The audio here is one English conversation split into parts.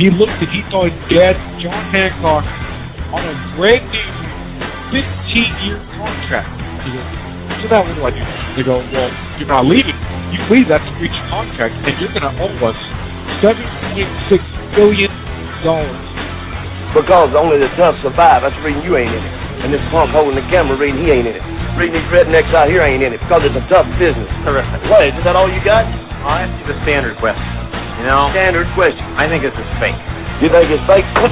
He looked and he saw his dad, John Hancock, on a brand new 15-year contract. He goes, so now what do I do? They go, well, you're not leaving. You leave, that's a breach of contract, and you're going to owe us $7.6 billion. Because only the tough survive. That's the reason you ain't in it. And this punk holding the camera reading he ain't in it. Reading these rednecks out here ain't in it because it's a tough business. Terrific. What, is that all you got? I'll ask you the standard question. You know? Standard question. I think this is fake. You think it's fake? What?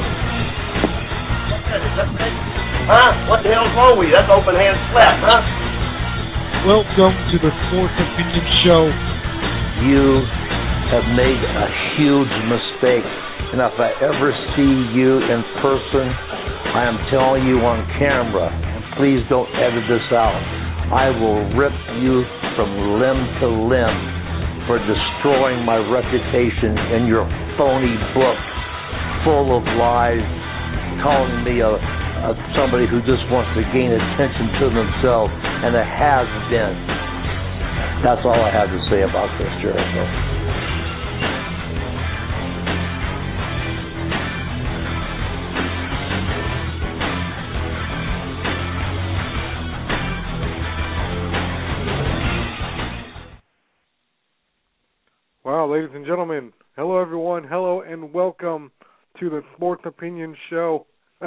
Huh? What the hell's wrong with you? That's open hand slap, huh? Welcome to the Sports Opinion Show. You have made a huge mistake. And if I ever see you in person, I am telling you on camera, and please don't edit this out, I will rip you from limb to limb for destroying my reputation in your phony book full of lies, calling me somebody who just wants to gain attention to themselves, and it has been. That's all I have to say about this, Jericho. Wow, ladies and gentlemen, hello everyone, hello and welcome to the Sports Opinion Show.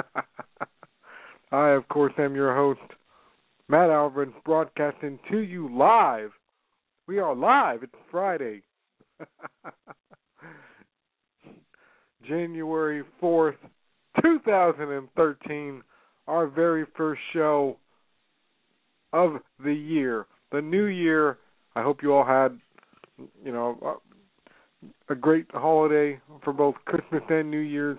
I, of course, am your host, Matt Alvarez, broadcasting to you live. We are live, it's Friday, January 4th, 2013, our very first show of the year, the new year. I hope you all had a great holiday for both Christmas and New Year's.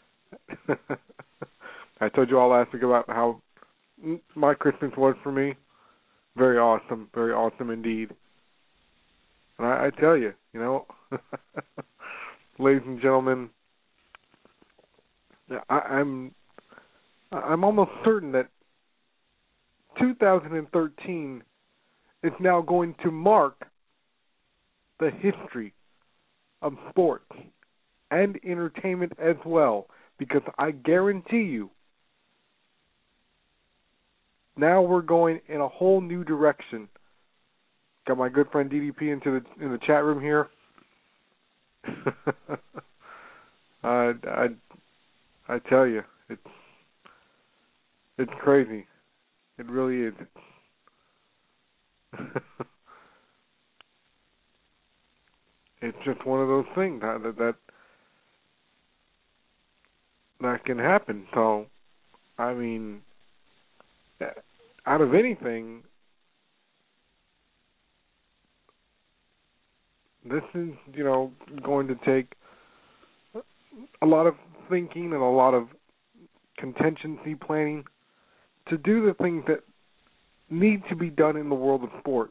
I told you all last week about how my Christmas was for me. Very awesome indeed. And I tell you, ladies and gentlemen, I'm almost certain that 2013 is now going to mark the history of sports and entertainment as well, because I guarantee you now we're going in a whole new direction. Got my good friend DDP in the chat room here. I tell you, it's crazy. It really is. It's just one of those things that can happen. So, I mean, out of anything, this is, going to take a lot of thinking and a lot of contingency planning to do the things that need to be done in the world of sports.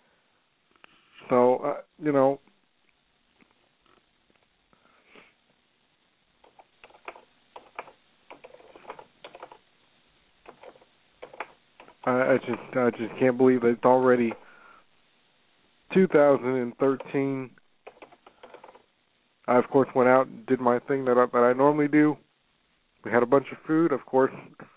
So, I just can't believe that it's already 2013. I, of course, went out and did my thing that I normally do. We had a bunch of food, of course.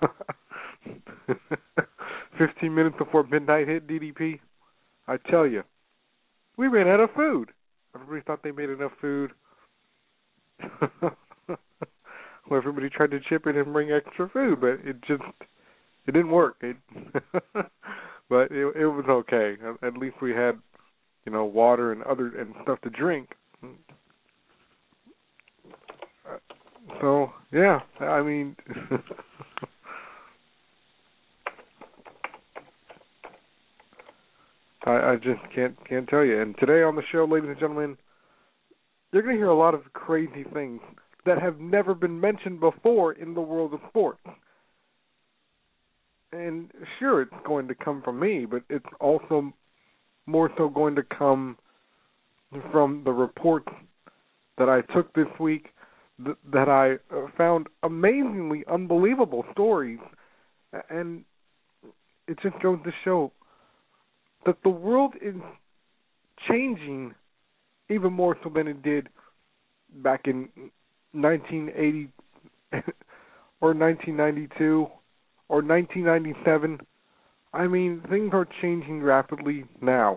15 minutes before midnight hit, DDP. I tell you, we ran out of food. Everybody thought they made enough food. Well, everybody tried to chip in and bring extra food, but it didn't work. But it was okay. At least we had, water and stuff to drink. So yeah, I mean, I just can't tell you. And today on the show, ladies and gentlemen, you're going to hear a lot of crazy things that have never been mentioned before in the world of sports. And sure, it's going to come from me, but it's also more so going to come from the reports that I took this week, that I found amazingly unbelievable stories. And it just goes to show that the world is changing even more so than it did back in 1980 or 1992 or 1997. I mean, things are changing rapidly now.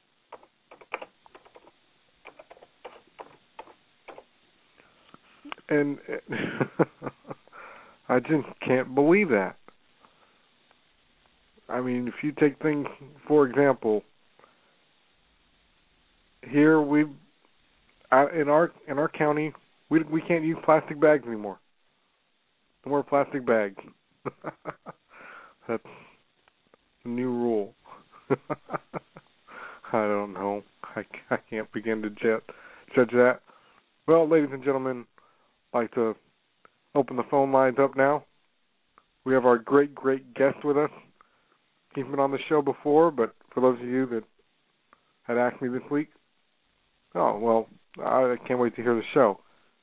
And I just can't believe that. I mean, if you take things, for example, here in our county, we can't use plastic bags anymore. No more plastic bags. That's the new rule. I don't know. I can't begin to judge that. Well, ladies and gentlemen, I'd like to open the phone lines up now. We have our great guest with us. He's been on the show before, but for those of you that had asked me this week, oh, well, I can't wait to hear the show.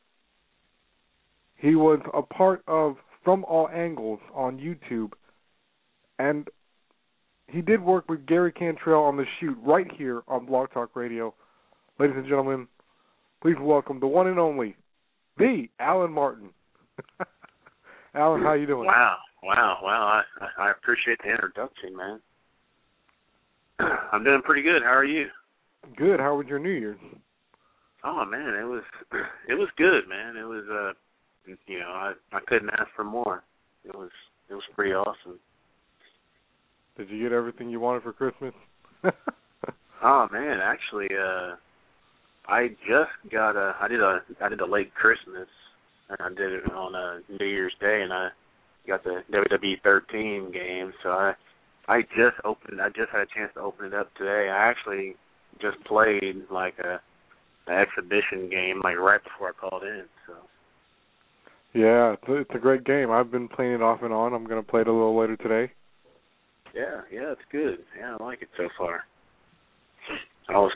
He was a part of From All Angles on YouTube, and he did work with Gary Cantrell on The Shoot right here on Blog Talk Radio. Ladies and gentlemen, please welcome the one and only, the Alan Martin. Alan, how you doing? Wow. I appreciate the introduction, man. I'm doing pretty good. How are you? Good. How was your New Year's? Oh man, it was good, man. It was I couldn't ask for more. It was pretty awesome. Did you get everything you wanted for Christmas? Oh man, actually, I just got I did a late Christmas, and I did it on New Year's Day, and I got the WWE 13 game. So I just had a chance to open it up today. I actually just played like an exhibition game like right before I called in. So. Yeah, it's a great game. I've been playing it off and on. I'm going to play it a little later today. Yeah, it's good. Yeah, I like it so far. I was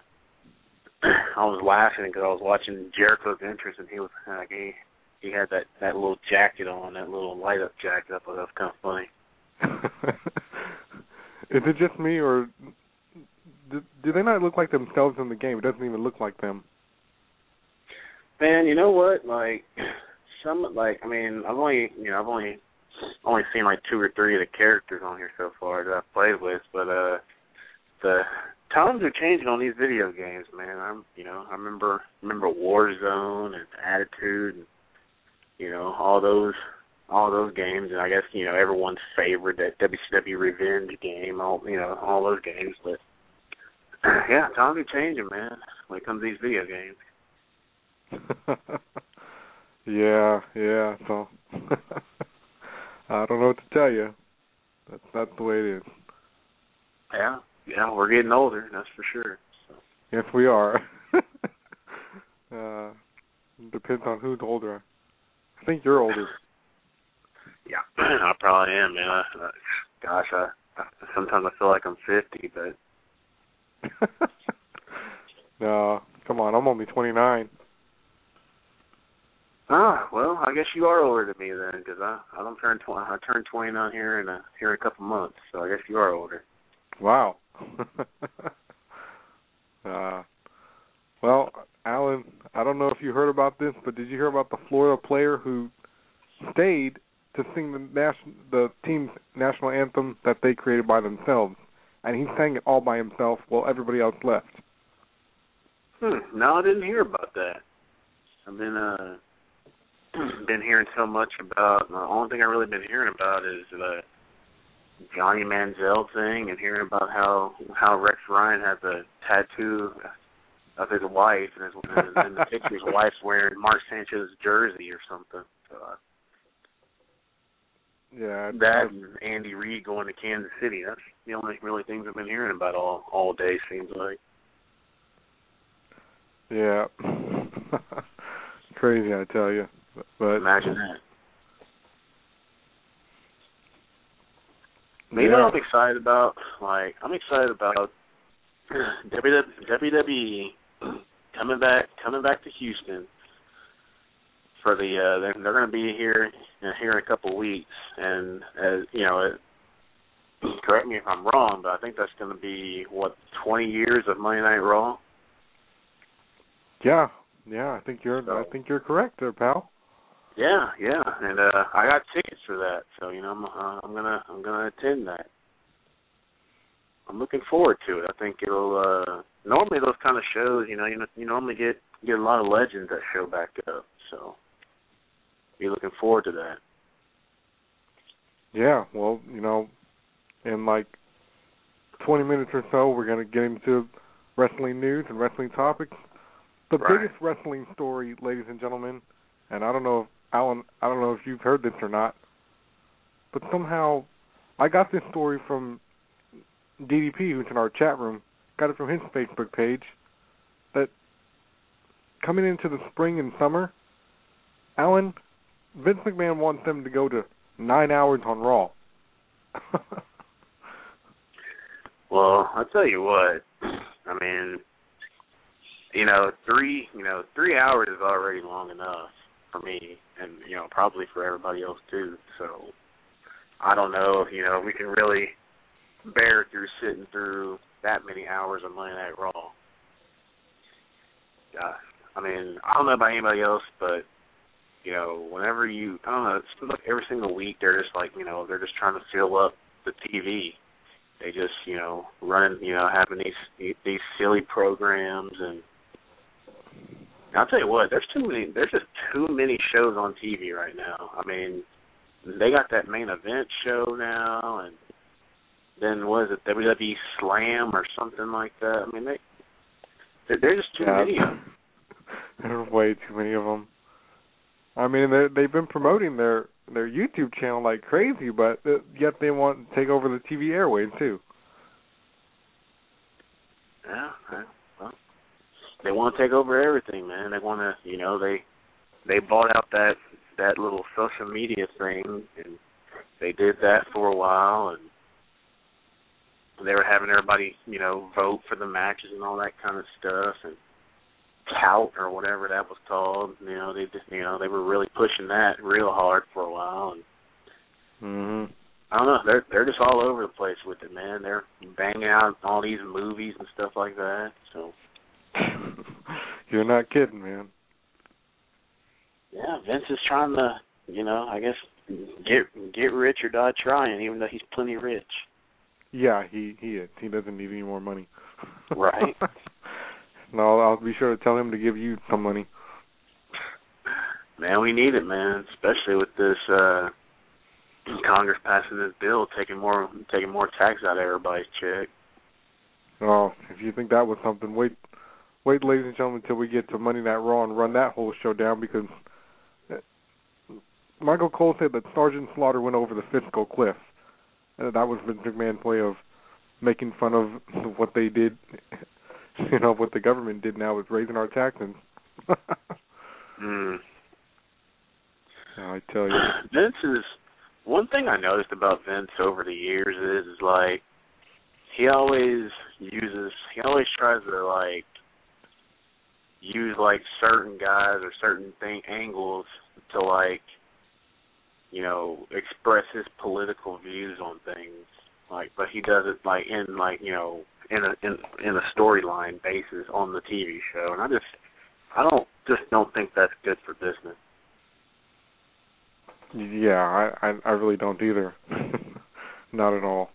laughing because I was watching Jericho's entrance, and he was like he had that little jacket on, that little light up jacket. I thought that was kind of funny. Is it just me, or do they not look like themselves in the game? It doesn't even look like them. Man, you know what? I've only seen like 2 or 3 of the characters on here so far that I've played with, but the times are changing on these video games, man. I remember Warzone and Attitude, and all those games, and I guess everyone's favorite, that WCW Revenge game, all those games. But yeah, times are changing, man, when it comes to these video games. Yeah. So I don't know what to tell you. That's the way it is. Yeah, we're getting older, that's for sure. So. Yes, we are. Depends on who's older. I think you're older. Yeah, I probably am, man. Gosh, sometimes I feel like I'm 50, but... No, come on, I'm only 29. Ah, well, I guess you are older than me then, because I turn 29 here in a couple months, so I guess you are older. Wow. Well, Alan, I don't know if you heard about this, but did you hear about the Florida player who stayed to sing the team's national anthem that they created by themselves, and he sang it all by himself while everybody else left? No, I didn't hear about that. I've been hearing so much about. The only thing I've really been hearing about is the Johnny Manziel thing, and hearing about how Rex Ryan has a tattoo of his wife, and in the picture his wife's wearing Mark Sanchez's jersey or something. So, yeah, that and Andy Reid going to Kansas City. That's the only really things I've been hearing about all day, seems like. Yeah. Crazy, I tell you. But imagine that. Yeah. You know what I'm excited about? I'm excited about WWE coming back to Houston for the. They're going to be here in a couple of weeks, and correct me if I'm wrong, but I think that's going to be 20 years of Monday Night Raw. Yeah, Yeah, I think you're correct there, pal. Yeah, and I got tickets for that, so I'm gonna attend that. I'm looking forward to it. I think it'll. Normally, those kind of shows, you normally get a lot of legends that show back up, so be looking forward to that. Yeah, well, in like 20 minutes or so, we're gonna get into wrestling news and wrestling topics. The biggest wrestling story, ladies and gentlemen, and I don't know if Alan, I don't know if you've heard this or not, but somehow I got this story from DDP, who's in our chat room, got it from his Facebook page, that coming into the spring and summer, Alan, Vince McMahon wants them to go to 9 hours on Raw. Well, I'll tell you what, I mean, 3 hours is already long enough for me, and probably for everybody else too. So I don't know if we can really bear through sitting through that many hours of Monday Night Raw. I mean, I don't know about anybody else, but whenever I don't know, it's like every single week they're just like they're just trying to fill up the TV. They just running having these silly programs, and I'll tell you what, there's just too many shows on TV right now. I mean, they got that main event show now, and then what is it, WWE Slam or something like that? I mean, there's just too many of them. There's way too many of them. I mean, they've been promoting their YouTube channel like crazy, but yet they want to take over the TV airwaves too. Yeah, well, they want to take over everything, man. They want to, they bought out that little social media thing, and they did that for a while, and they were having everybody, vote for the matches and all that kind of stuff, and tout or whatever that was called. They just, they were really pushing that real hard for a while, and I don't know, they're just all over the place with it, man. They're banging out all these movies and stuff like that. So you're not kidding, man. Yeah, Vince is trying to, I guess get rich or die trying, even though he's plenty rich. Yeah, he is. He doesn't need any more money. Right. No, I'll be sure to tell him to give you some money. Man, we need it, man, especially with this Congress passing this bill, taking more tax out of everybody's check. Oh, if you think that was something, wait, ladies and gentlemen, until we get to Monday Night Raw and run that whole show down, because Michael Cole said that Sergeant Slaughter went over the fiscal cliff. And that was Vince McMahon's way of making fun of what they did, what the government did now with raising our taxes. I tell you. Vince is, one thing I noticed about Vince over the years is like, he always tries to use certain guys or certain angles to express his political views on things. But he does it in a storyline basis on the TV show, and I don't think that's good for business. Yeah, I really don't either. Not at all.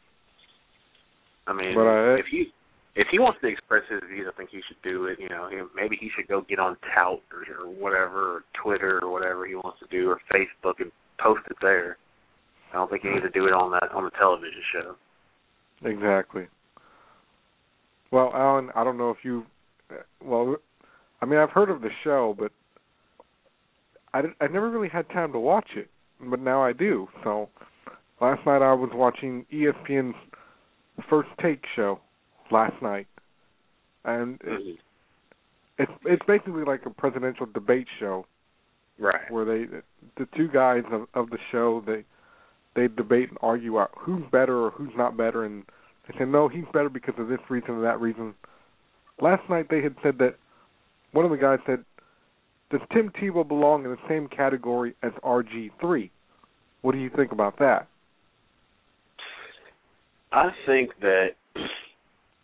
I mean, but if he wants to express his views, I think he should do it. Maybe he should go get on Tout or whatever, or Twitter or whatever he wants to do, or Facebook, and post it there. I don't think he needs to do it on the television show. Exactly. Well, Alan, I don't know if you. Well, I mean, I've heard of the show, but I never really had time to watch it. But now I do. So last night I was watching ESPN's First Take show last night, and it's basically like a presidential debate show, right? Where the two guys of the show they debate and argue out who's better or who's not better, and they say no, he's better because of this reason or that reason. Last night they had said that one of the guys said, does Tim Tebow belong in the same category as RG3? What do you think about that? I think that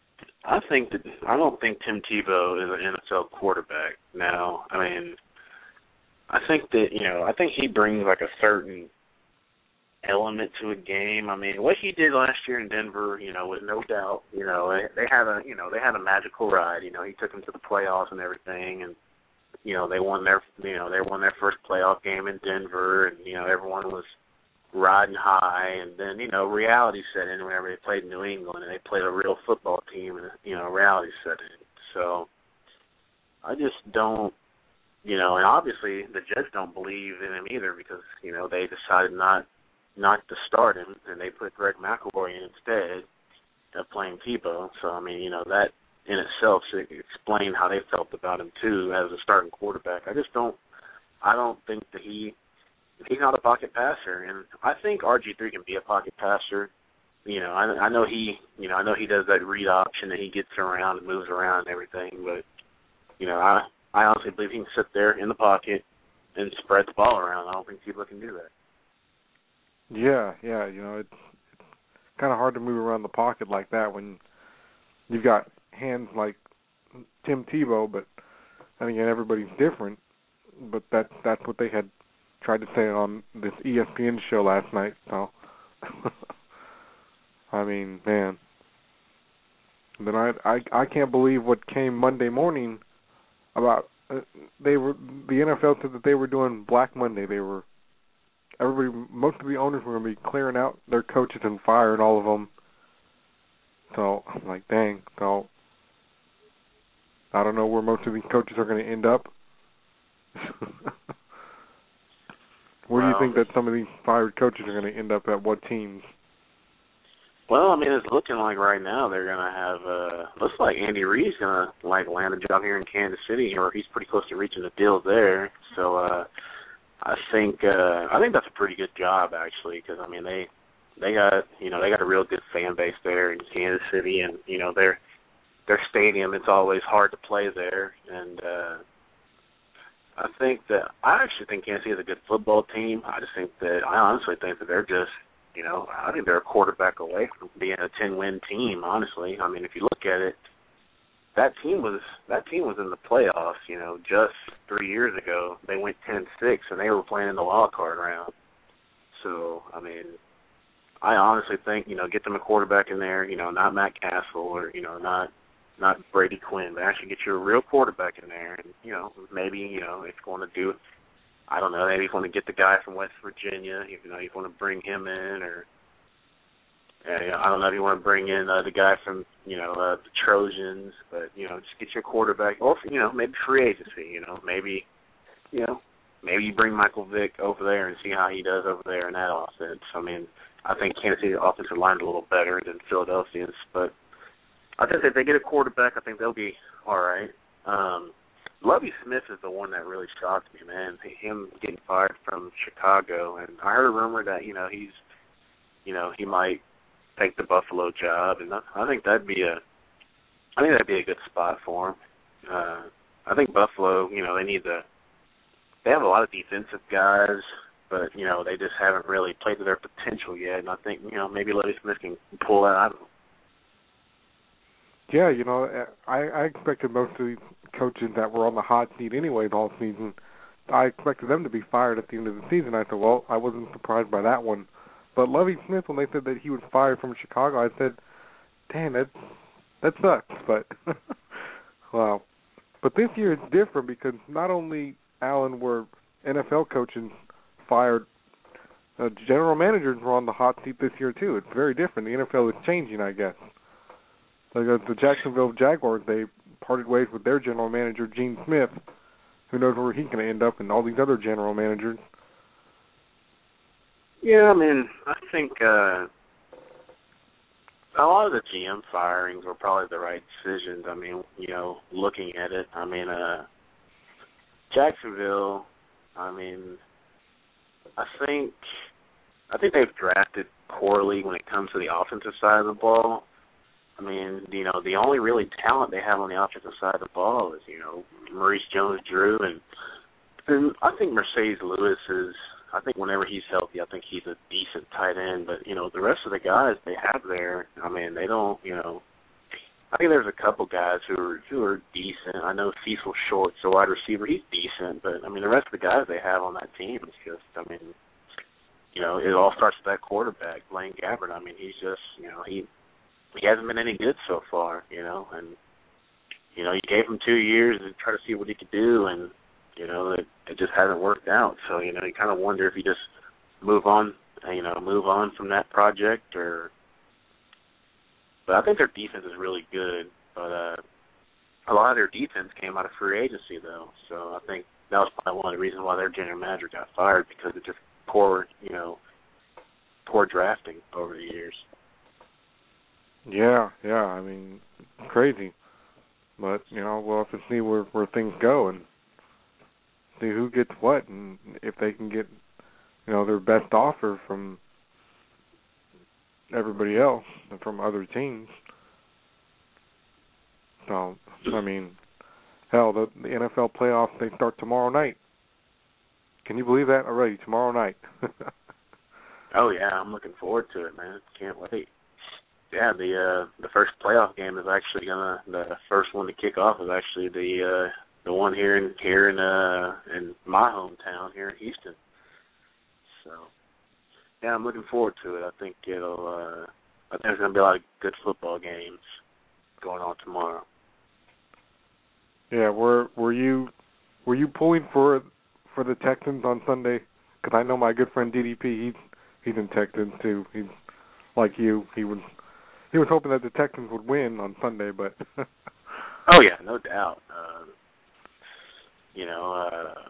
I don't think Tim Tebow is an NFL quarterback now. I mean, I think he brings like a certain element to a game. I mean, what he did last year in Denver, was no doubt, they had a magical ride. He took them to the playoffs and everything, and they won their first playoff game in Denver, and everyone was riding high, and then reality set in whenever they played New England and they played a real football team, and reality set in. So I just don't, and obviously the Jets don't believe in him either because they decided not to start him, and they put Greg McElroy in instead of playing Tebow. So I mean, that in itself should explain how they felt about him too as a starting quarterback. I don't think that he's not a pocket passer, and I think RG3 can be a pocket passer. I know he does that read option and he gets around and moves around and everything, but I honestly believe he can sit there in the pocket and spread the ball around. I don't think people can do that. Yeah, it's kind of hard to move around the pocket like that when you've got hands like Tim Tebow, but then again, everybody's different. But that's what they had tried to say on this ESPN show last night. So, I mean, man. Then I can't believe what came Monday morning about the NFL said that they were doing Black Monday. Most of the owners were going to be clearing out their coaches and firing all of them. So I'm like, dang. So I don't know where most of these coaches are going to end up. Where do you think that some of these fired coaches are going to end up at? What teams? Well, I mean, it's looking like right now they're going to have. Looks like Andy Reid's going to land a job here in Kansas City, or he's pretty close to reaching the deal there. So I think that's a pretty good job actually, because I mean they got a real good fan base there in Kansas City, and their stadium, it's always hard to play there, and I actually think Kansas City is a good football team. I honestly think that they're just, I think they're a quarterback away from being a 10-win team, honestly. I mean, if you look at it, that team was in the playoffs, just 3 years ago. They went 10-6, and they were playing in the wild card round. So, I mean, I honestly think, get them a quarterback in there, not Matt Castle or, not Brady Quinn, but actually get you a real quarterback in there, and maybe it's going to do. I don't know. Maybe you want to get the guy from West Virginia. You want to bring him in, or I don't know if you want to bring in the guy from the Trojans, but just get your quarterback, or maybe free agency. Maybe you bring Michael Vick over there and see how he does over there in that offense. I mean, I think Kansas City's offensive line is a little better than Philadelphia's, but I think if they get a quarterback, I think they'll be all right. Lovie Smith is the one that really shocked me, man. Him getting fired from Chicago, and I heard a rumor that he's he might take the Buffalo job, and I think that'd be a good spot for him. I think Buffalo, they have a lot of defensive guys, but they just haven't really played to their potential yet, and I think maybe Lovie Smith can pull that out of them. Yeah, I expected most of these coaches that were on the hot seat anyway the whole season, I expected them to be fired at the end of the season. I said, well, I wasn't surprised by that one. But Lovie Smith, when they said that he was fired from Chicago, I said, damn, that sucks. But, wow. But this year it's different because not only, Alan, were NFL coaches fired, general managers were on the hot seat this year too. It's very different. The NFL is changing, I guess. Like the Jacksonville Jaguars, they parted ways with their general manager, Gene Smith. Who knows where he's going to end up, and all these other general managers. Yeah, I mean, I think a lot of the GM firings were probably the right decisions. I mean, looking at it, I mean, Jacksonville, I mean, I think they've drafted poorly when it comes to the offensive side of the ball. I mean, the only really talent they have on the offensive side of the ball is, Maurice Jones-Drew, and I think Mercedes Lewis is, I think whenever he's healthy, I think he's a decent tight end, but, the rest of the guys they have there, I mean, they don't, I think there's a couple guys who are decent. I know Cecil Short's a wide receiver. He's decent, but, I mean, the rest of the guys they have on that team is just, I mean, you know, it all starts with that quarterback, Blaine Gabbert. I mean, he's just, you know, he hasn't been any good so far, you know, and, you know, you gave him 2 years to try to see what he could do, and, you know, it just hasn't worked out. So, you know, you kind of wonder if you just move on from that project or. But I think their defense is really good. But a lot of their defense came out of free agency, though. So I think that was probably one of the reasons why their general manager got fired, because of just poor drafting over the years. Yeah. I mean, crazy. But, you know, we'll have to see where things go and see who gets what, and if they can get, you know, their best offer from everybody else and from other teams. So, I mean, hell, the NFL playoffs, they start tomorrow night. Can you believe that already? Tomorrow night. Oh, yeah, I'm looking forward to it, man. Can't wait. Yeah, the first playoff game is actually the first one to kick off is actually the one here in my hometown here in Houston. So, yeah, I'm looking forward to it. I think there's going to be a lot of good football games going on tomorrow. Yeah, were you pulling for the Texans on Sunday? Because I know my good friend DDP, he's in Texans too. He's like you. He was hoping that the Texans would win on Sunday, but. Oh yeah, no doubt. You know,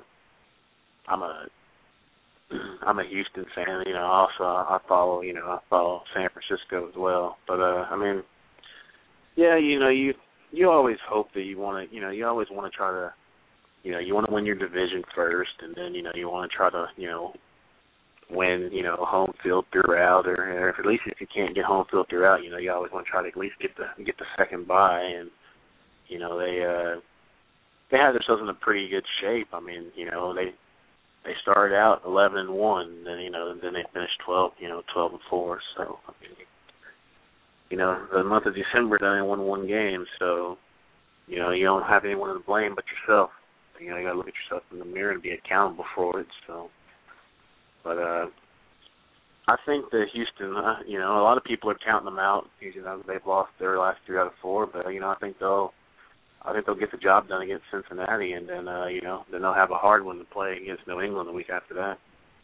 I'm a Houston fan. You know, also I follow San Francisco as well. But I mean, yeah, you know, you always hope that you always want to try to, you know, you want to win your division first, and then, you know, you want to try to, you know, win, you know, home field throughout, or if at least if you can't get home field throughout, you know, you always want to try to at least get the second bye, and, you know, they have themselves in a pretty good shape. I mean, you know, they started out 11-1, then, you know, then they finished 12-4. So, I mean, you know, the month of December they only won one game, so, you know, you don't have anyone to blame but yourself. You know, you got to look at yourself in the mirror and be accountable for it. So, but I think that Houston, you know, a lot of people are counting them out. You know, they've lost their last 3 out of 4, but you know, I think they'll get the job done against Cincinnati, and then you know, then they'll have a hard one to play against New England the week after that.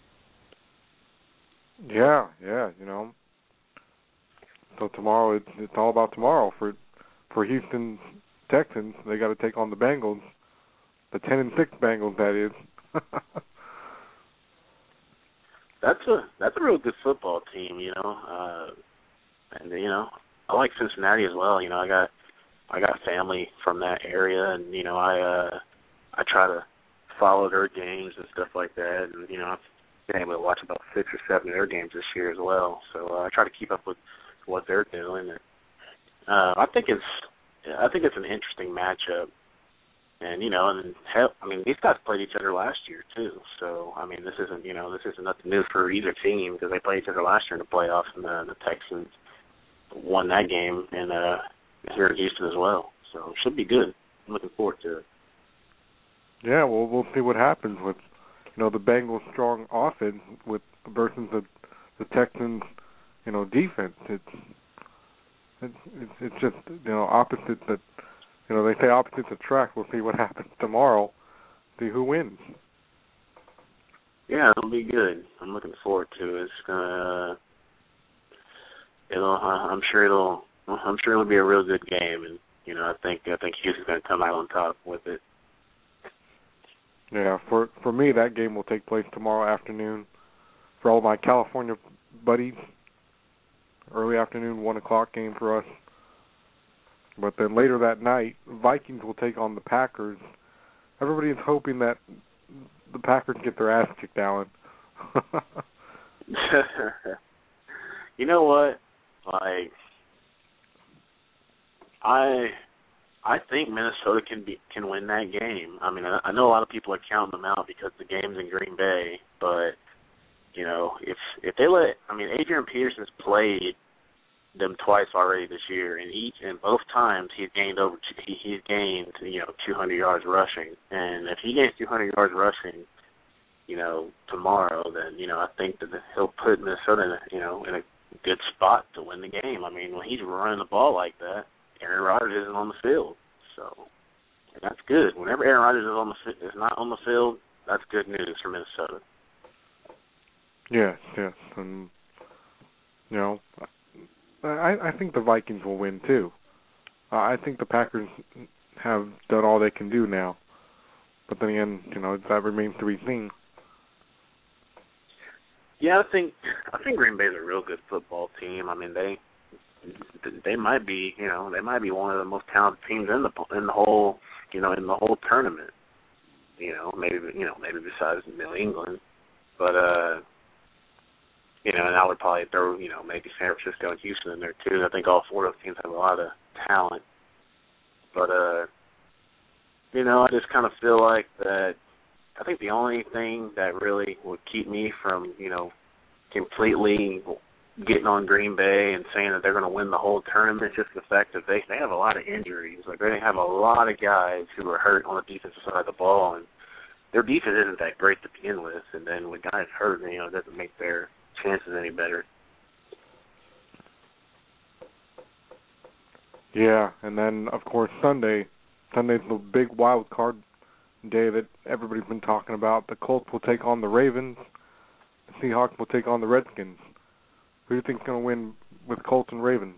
Yeah, you know. So tomorrow, it's all about tomorrow for Houston Texans. They got to take on the Bengals, the 10-6 Bengals, that is. That's a real good football team, you know. And you know, I like Cincinnati as well. You know, I got family from that area, and you know, I try to follow their games and stuff like that. And you know, I've been able to watch about 6 or 7 of their games this year as well. So I try to keep up with what they're doing. And I think it's an interesting matchup. And you know, and hell, I mean, these guys played each other last year too. So I mean, this isn't nothing new for either team, because they played each other last year in the playoffs, and the Texans won that game, and here in Houston as well. So it should be good. I'm looking forward to it. Yeah, well, we'll see what happens with, you know, the Bengals' strong offense versus the Texans, you know, defense. It's just, you know, opposite that. You know, they say opposites attract. We'll see what happens tomorrow. See who wins. Yeah, it'll be good. I'm looking forward to it. It's gonna. I'm sure it'll be a real good game, and you know, I think Houston's gonna come out on top with it. Yeah, for me, that game will take place tomorrow afternoon. For all my California buddies, early afternoon, 1:00 game for us. But then later that night, Vikings will take on the Packers. Everybody is hoping that the Packers get their ass kicked out. You know what? Like, I think Minnesota can win that game. I mean, I know a lot of people are counting them out because the game's in Green Bay, but you know, if they Adrian Peterson's played them twice already this year, and both times he's gained 200 yards rushing. And if he gains 200 yards rushing, tomorrow, then I think that he'll put Minnesota in a good spot to win the game. I mean, when he's running the ball like that, Aaron Rodgers isn't on the field, and that's good. Whenever Aaron Rodgers is not on the field, that's good news for Minnesota. Yes, and I think the Vikings will win too. I think the Packers have done all they can do now, but then again, that remains to be seen. Yeah, I think Green Bay's a real good football team. I mean, they might be one of the most talented teams in the whole tournament. Maybe besides New England, but and I would probably throw maybe San Francisco and Houston in there too. I think all four of those teams have a lot of talent, but I just kind of feel like that. I think the only thing that really would keep me from, completely getting on Green Bay and saying that they're going to win the whole tournament is just the fact that they have a lot of injuries. Like, they have a lot of guys who are hurt on the defensive side of the ball, and their defense isn't that great to begin with. And then when guys hurt, it doesn't make their chances any better. Yeah, and then, of course, Sunday's the big wild card day that everybody's been talking about. The Colts will take on the Ravens. The Seahawks will take on the Redskins. Who do you think is going to win with Colts and Ravens?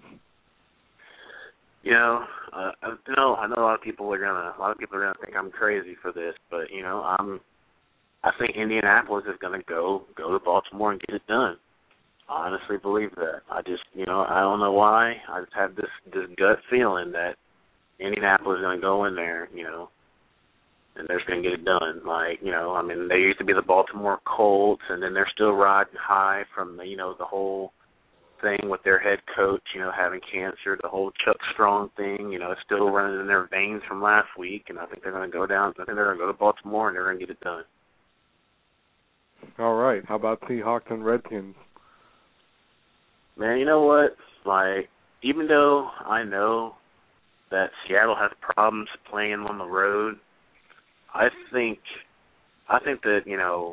I know a lot of people are gonna think I'm crazy for this, but I think Indianapolis is gonna go to Baltimore and get it done. I honestly believe that. I just I don't know why. I just have this gut feeling that Indianapolis is gonna go in there, and they're just going to get it done. They used to be the Baltimore Colts, and then they're still riding high from the whole thing with their head coach, having cancer, the whole Chuck Strong thing, it's still running in their veins from last week, and I think they're going to go down. I think they're going to go to Baltimore, and they're going to get it done. All right. How about Seahawks and Redskins? Man, you know what? Even though I know that Seattle has problems playing on the road, I think that,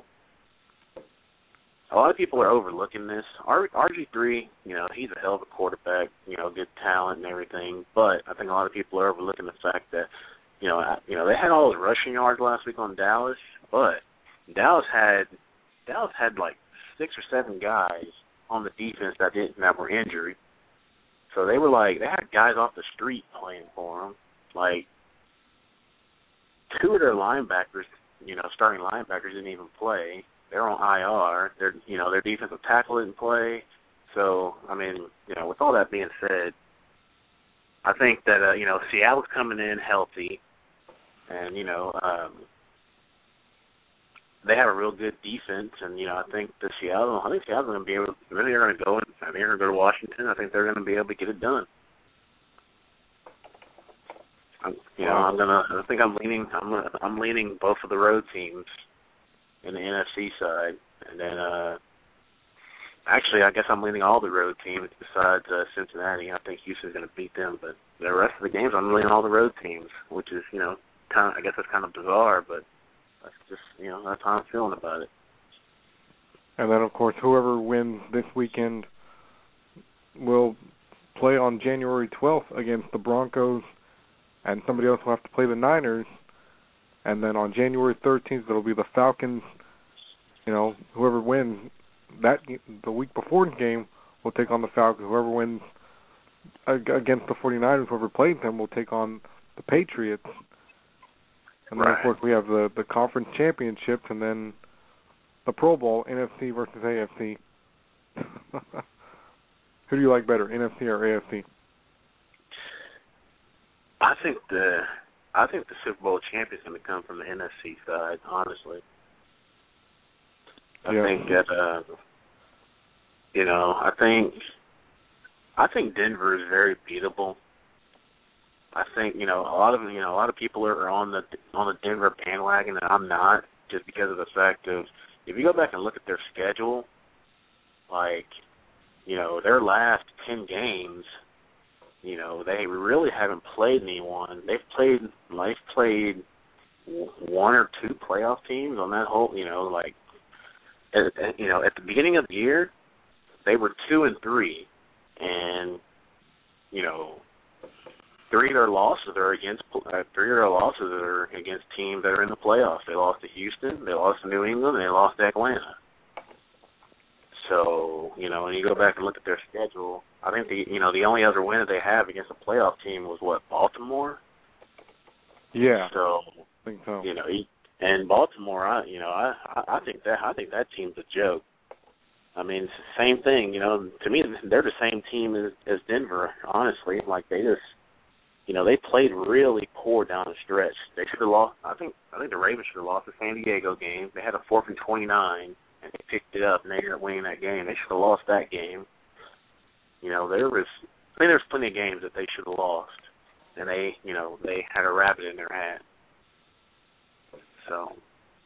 a lot of people are overlooking this. RG3, he's a hell of a quarterback, good talent and everything, but I think a lot of people are overlooking the fact that, they had all those rushing yards last week on Dallas, but Dallas had like 6 or 7 guys on the defense that were injured. So they had guys off the street playing for them. Like, 2 of their linebackers, starting linebackers didn't even play. They're on IR. Their defensive tackle didn't play. So, with all that being said, I think that, Seattle's coming in healthy, and, they have a real good defense, and, I think Seattle's going to be able to, they're going to go to Washington. I think they're going to be able to get it done. I'm leaning both of the road teams in the NFC side, and then actually I guess I'm leaning all the road teams besides Cincinnati. I think Houston's going to beat them, but the rest of the games I'm leaning all the road teams, which is I guess that's kind of bizarre, but that's just that's how I'm feeling about it. And then of course whoever wins this weekend will play on January 12th against the Broncos. And somebody else will have to play the Niners. And then on January 13th, it'll be the Falcons. Whoever wins the week before the game will take on the Falcons. Whoever wins against the 49ers, whoever plays them, will take on the Patriots. And then, of course, we have the conference championships and then the Pro Bowl, NFC versus AFC. Who do you like better, NFC or AFC? I think the Super Bowl champion is going to come from the NFC side, honestly. I think that I think Denver is very beatable. I think a lot of people are on the Denver bandwagon, and I'm not, just because of the fact of if you go back and look at their schedule, their last 10 games, they really haven't played anyone. They've played one or two playoff teams on that whole, at the beginning of the year, they were 2-3, and three of their losses are against teams that are in the playoffs. They lost to Houston, they lost to New England, and they lost to Atlanta. So, when you go back and look at their schedule, I think the only other win that they have against a playoff team was Baltimore. Yeah. So, I think so. And Baltimore, I think that team's a joke. I mean, it's the same thing. To me, they're the same team as Denver. Honestly, like they just, they played really poor down the stretch. They should have lost. I think the Ravens should have lost the San Diego game. They had a 4th and 29, and they picked it up, and they ended up winning that game. They should have lost that game. There's plenty of games that they should have lost, and they had a rabbit in their hat. So,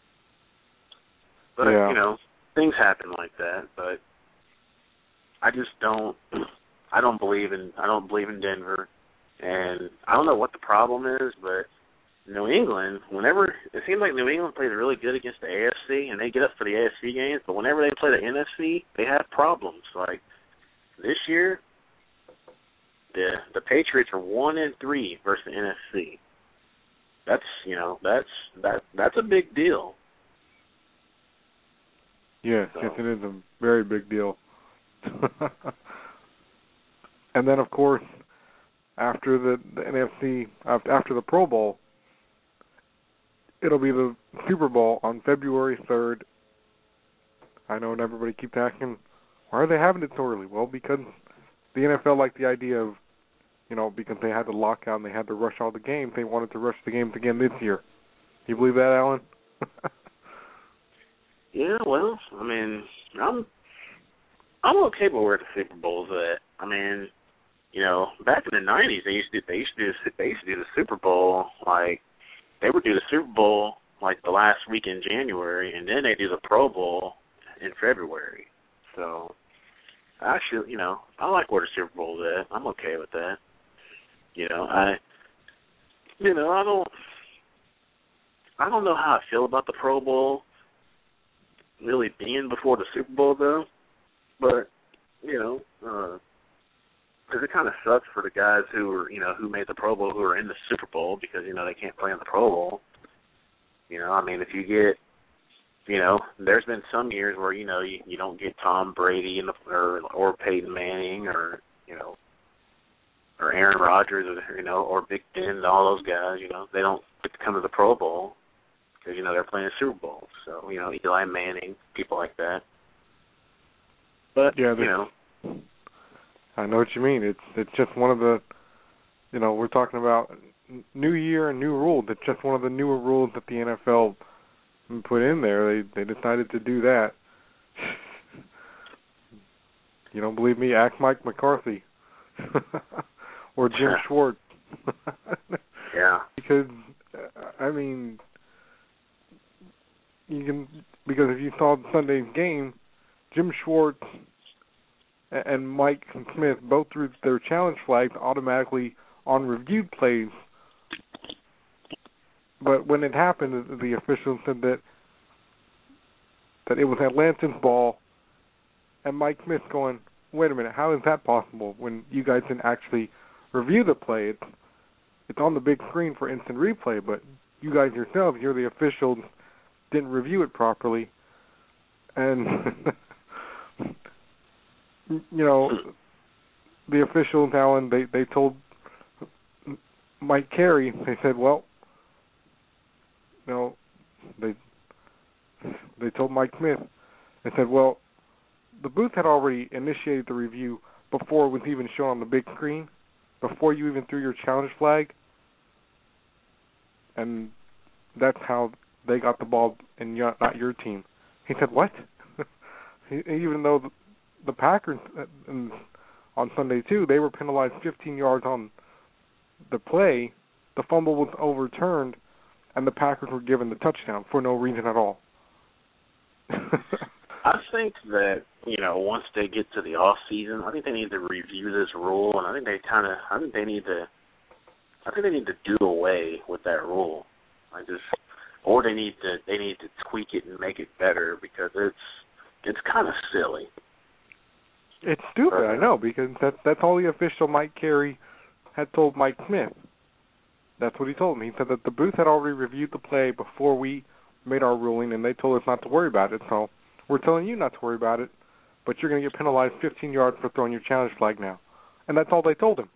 but things happen like that. But I just don't. I don't believe in Denver, and I don't know what the problem is, but New England, whenever it seems like New England plays really good against the AFC, and they get up for the AFC games, but whenever they play the NFC, they have problems. Like this year, the Patriots are 1-3 versus the NFC. That's a big deal. Yes, yes, it is a very big deal. And then, of course, after the NFC, after the Pro Bowl, it'll be the Super Bowl on February 3rd. I know, and everybody keeps asking, why are they having it so early? Well, because the NFL liked the idea of, because they had the lockout and they had to rush all the games, they wanted to rush the games again this year. You believe that, Alan? Yeah, well, I mean, I'm okay with where the Super Bowl's at. I mean, back in the '90s, they used to do the Super Bowl like they would do the Super Bowl like the last week in January, and then they do the Pro Bowl in February. So actually, I like where the Super Bowl's at. I'm okay with that. I don't know how I feel about the Pro Bowl really being before the Super Bowl, though. But, because it kind of sucks for the guys who were, who made the Pro Bowl who are in the Super Bowl because, they can't play in the Pro Bowl. I mean, if you get, there's been some years where, you don't get Tom Brady or Peyton Manning or Aaron Rodgers or Big Ben, all those guys, they don't get to come to the Pro Bowl because, they're playing the Super Bowl. So, Eli Manning, people like that. But, yeah, I know what you mean. It's just one of the, we're talking about new year and new rules. It's just one of the newer rules that the NFL put in there. They decided to do that. You don't believe me? Ask Mike McCarthy or Jim Schwartz. Yeah. Because, I mean, because if you saw Sunday's game, Jim Schwartz and Mike Smith both threw their challenge flags automatically on reviewed plays. But when it happened, the officials said that it was Atlanta's ball, and Mike Smith going, wait a minute, how is that possible when you guys didn't actually review the play? It's on the big screen for instant replay, but you guys yourselves, you're the officials, didn't review it properly. And, the officials, Alan, they told Mike Carey, they said, well, they told Mike Smith, they said, well, the booth had already initiated the review before it was even shown on the big screen, before you even threw your challenge flag, and that's how they got the ball and not your team. He said, what? Even though the Packers on Sunday, too, they were penalized 15 yards on the play, the fumble was overturned, and the Packers were given the touchdown for no reason at all. I think that, once they get to the off season, I think they need to review this rule, and I think they need to do away with that rule. Or they need to tweak it and make it better, because it's kind of silly. It's stupid, I know, because that's all the official Mike Carey had told Mike Smith. That's what he told me. He said that the booth had already reviewed the play before we made our ruling, and they told us not to worry about it. So we're telling you not to worry about it, but you're going to get penalized 15 yards for throwing your challenge flag now. And that's all they told him.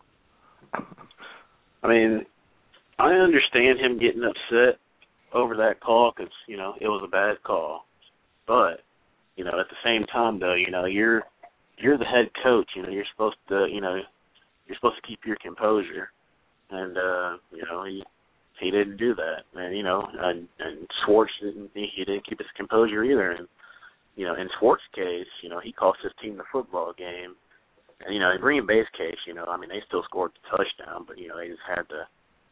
I mean, I understand him getting upset over that call because, it was a bad call. But, at the same time, though, you're the head coach. You're supposed to keep your composure. And, he didn't do that. And, and Schwartz didn't keep his composure either. And, in Schwartz's case, he cost his team the football game. And, in Green Bay's case, they still scored the touchdown, but, they just had to,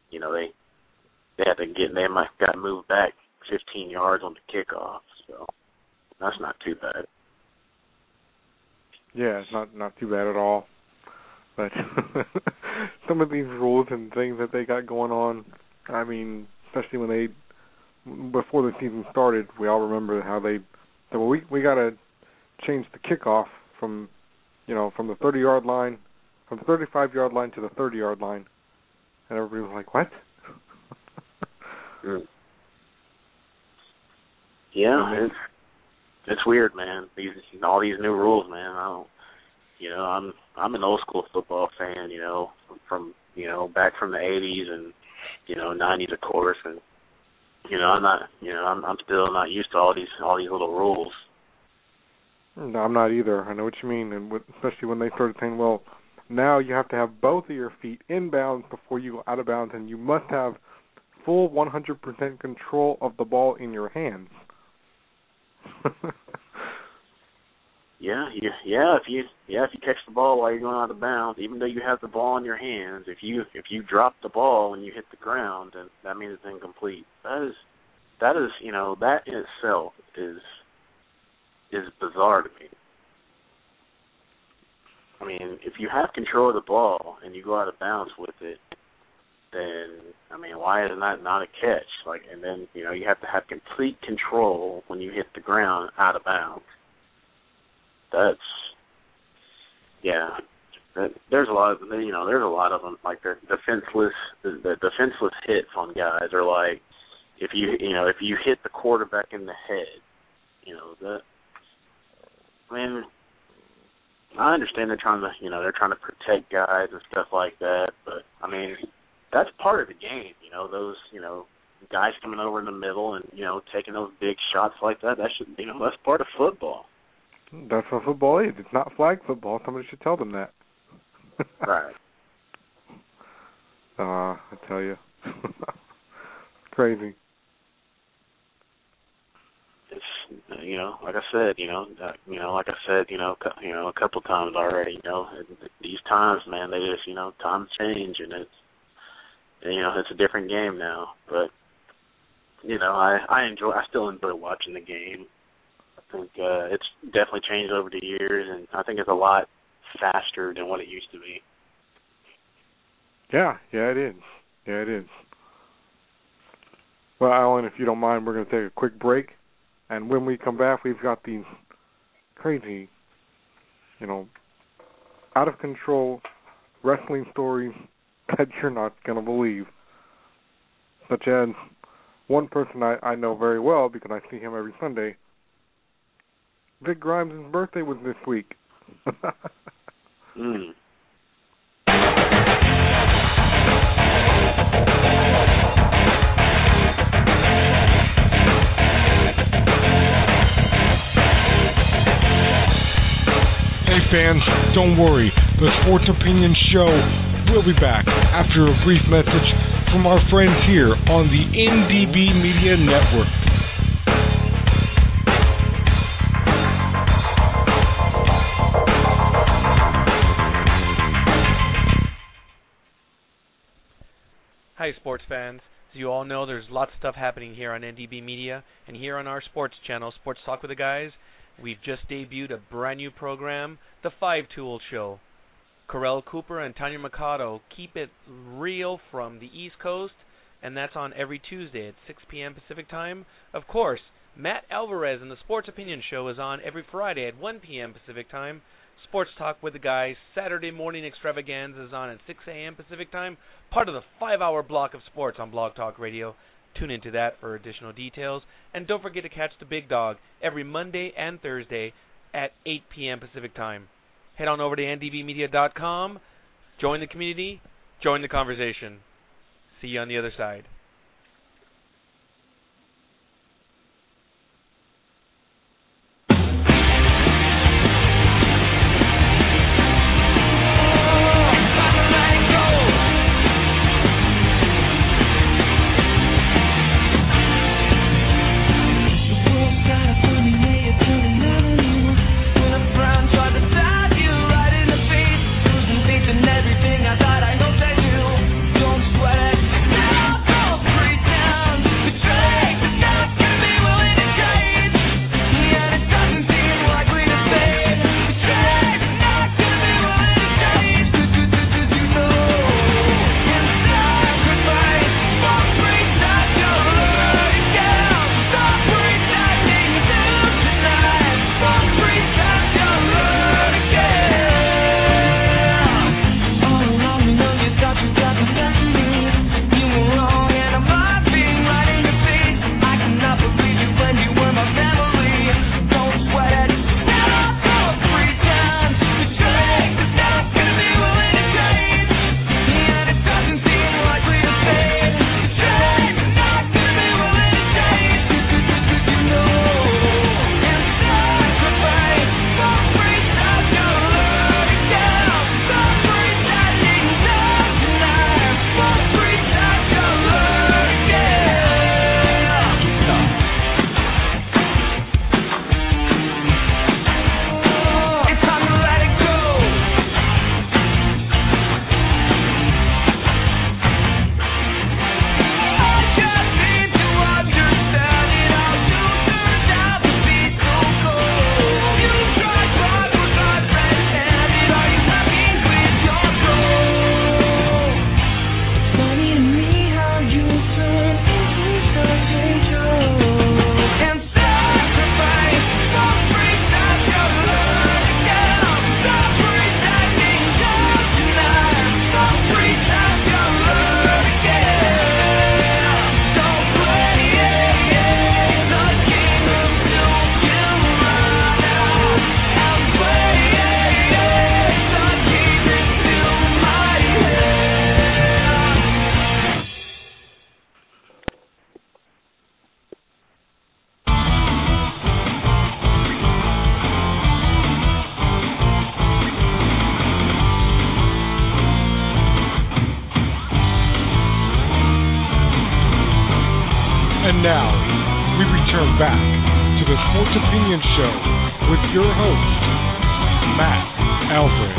they might got moved back 15 yards on the kickoff. So that's not too bad. Yeah, it's not too bad at all. But some of these rules and things that they got going on, I mean, especially before the season started, we all remember how they said, well, we got to change the kickoff from the 30-yard line, from the 35-yard line to the 30-yard line. And everybody was like, what? Yeah, it's weird, man. All these new rules, man. I'm an old school football fan, from back from the 80s and 90s, of course, and I'm still not used to all these little rules. No, I'm not either. I know what you mean, and especially when they started saying, well, now you have to have both of your feet in bounds before you go out of bounds, and you must have full 100% control of the ball in your hands. Yeah. If you catch the ball while you're going out of bounds, even though you have the ball in your hands, if you drop the ball when you hit the ground, then that means it's incomplete. That is that in itself is bizarre to me. I mean, if you have control of the ball and you go out of bounds with it, then why is that not a catch? And then you have to have complete control when you hit the ground out of bounds. There's a lot of them, like the defenseless hits on guys are like if you hit the quarterback in the head, I understand they're trying to protect guys and stuff like that, but that's part of the game, those guys coming over in the middle and taking those big shots like that. That's part of football. That's what football is. It's not flag football. Somebody should tell them that. Right. I tell you, crazy. It's like I said, a couple times already. These times, man, they just times change, and it's a different game now. But I still enjoy watching the game. I think it's definitely changed over the years, and I think it's a lot faster than what it used to be. Yeah, it is. Yeah, it is. Well, Alan, if you don't mind, we're going to take a quick break, and when we come back, we've got these crazy, out of control wrestling stories that you're not going to believe, such as one person I know very well because I see him every Sunday. Vic Grimes' birthday was this week. Hey fans, don't worry. The Sports Opinion Show will be back after a brief message from our friends here on the NDB Media Network. Hi, sports fans. As you all know, there's lots of stuff happening here on NDB Media and here on our sports channel, Sports Talk with the Guys. We've just debuted a brand new program, The Five Tool Show. Corell Cooper and Tanya Mikado keep it real from the East Coast, and that's on every Tuesday at 6 p.m. Pacific Time. Of course, Matt Alvarez and the Sports Opinion Show is on every Friday at 1 p.m. Pacific Time. Sports Talk with the Guys Saturday Morning Extravaganza is on at 6 a.m. Pacific Time, part of the 5-hour block of sports on Blog Talk Radio. Tune into that for additional details. And don't forget to catch the Big Dog every Monday and Thursday at 8 p.m. Pacific Time. Head on over to ndbmedia.com, join the community, join the conversation. See you on the other side. And now, we return back to the Sports Opinion Show with your host, Matt Alvarez.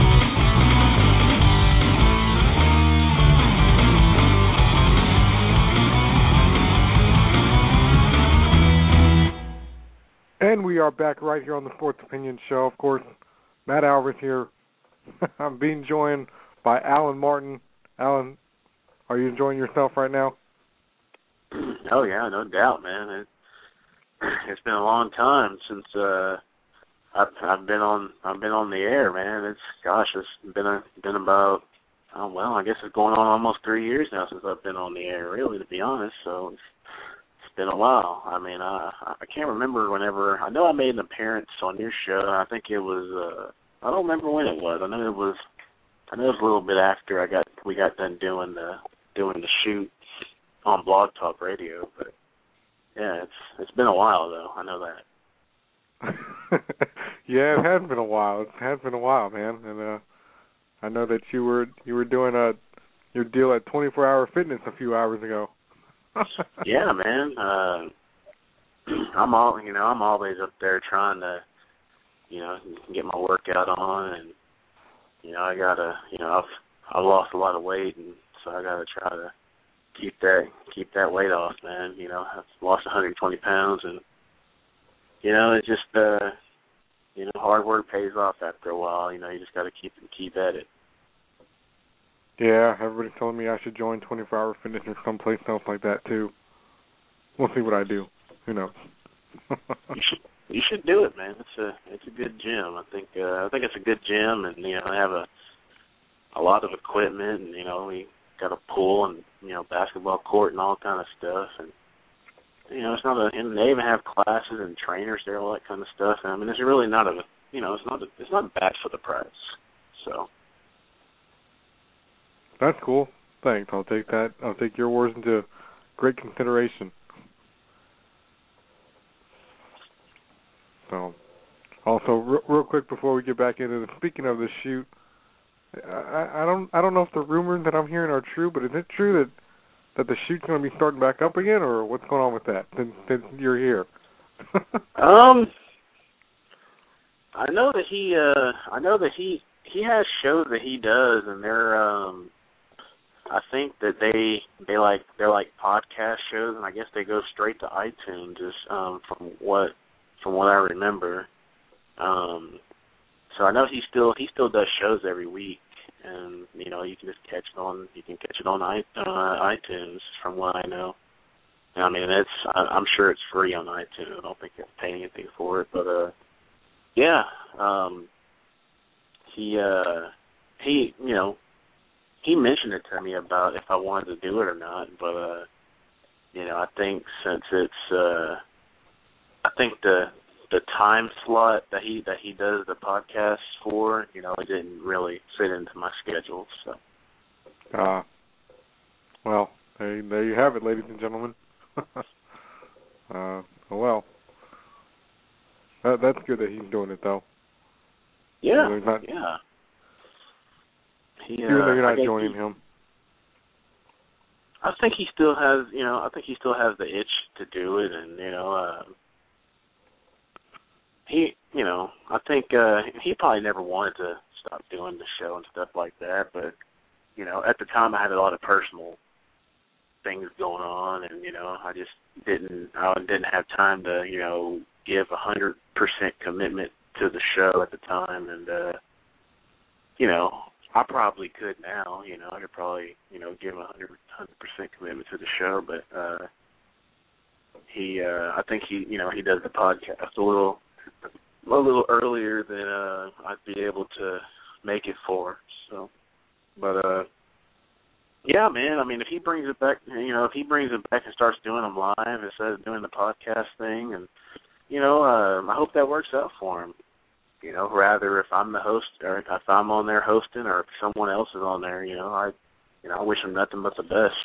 And we are back right here on the Sports Opinion Show. Of course, Matt Alvarez here. I'm being joined by Alan Martin. Alan, are you enjoying yourself right now? Oh yeah, no doubt, man. It's been a long time since I've been on the air, man. It's been about I guess it's going on almost 3 years now since I've been on the air, really, to be honest. So it's been a while. I mean, I can't remember whenever. I know I made an appearance on your show. I think it was I don't remember when it was. I know it was a little bit after we got done doing the shoot on Blog Talk Radio, but yeah, it's been a while though. I know that. Yeah, it has been a while. It has been a while, man. And I know that you were doing your deal at 24 Hour Fitness a few hours ago. Yeah, man. I'm always up there trying to, get my workout on, and I gotta, I've lost a lot of weight, and so I gotta try to keep that weight off, man. I've lost 120 pounds, and it's just hard work pays off after a while. You just got to keep at it. Yeah, everybody's telling me I should join 24-Hour Fitness or someplace else like that too. We'll see what I do. Who knows? You should do it, man. It's a good gym. I think it's a good gym, and I have a lot of equipment, and we got a pool and basketball court and all kind of stuff, and it's not and they even have classes and trainers there, all that kind of stuff. And I mean, it's really not it's not bad for the price. So that's cool. Thanks. I'll take that. I'll take your words into great consideration. So, also, real quick before we get back into speaking of the shoot, I don't know if the rumors that I'm hearing are true, but is it true that the shoot's going to be starting back up again, or what's going on with that since you're here? I know that he has shows that he does, and they're I think that they're like podcast shows, and I guess they go straight to iTunes, from what I remember. So I know he still does shows every week, and you can just catch it on iTunes from what I know. I mean, I'm sure it's free on iTunes. I don't think you have to pay anything for it, but yeah, he mentioned it to me about if I wanted to do it or not, but I think since it's I think the time slot that he does the podcast for, it didn't really fit into my schedule. So. Well, there you have it, ladies and gentlemen. Well, that's good that he's doing it though. Yeah. Yeah. Even though you're not joining him. I think he still has, the itch to do it, and I think he probably never wanted to stop doing the show and stuff like that, but at the time I had a lot of personal things going on, and I just didn't have time to give 100% commitment to the show at the time, and I probably could now. I could probably give 100% commitment to the show, but I think he does the podcast a little earlier than I'd be able to make it for. So, but yeah, man. I mean, if he brings it back, and starts doing them live instead of doing the podcast thing, and I hope that works out for him. Rather if I'm the host or if I'm on there hosting or if someone else is on there, I wish him nothing but the best.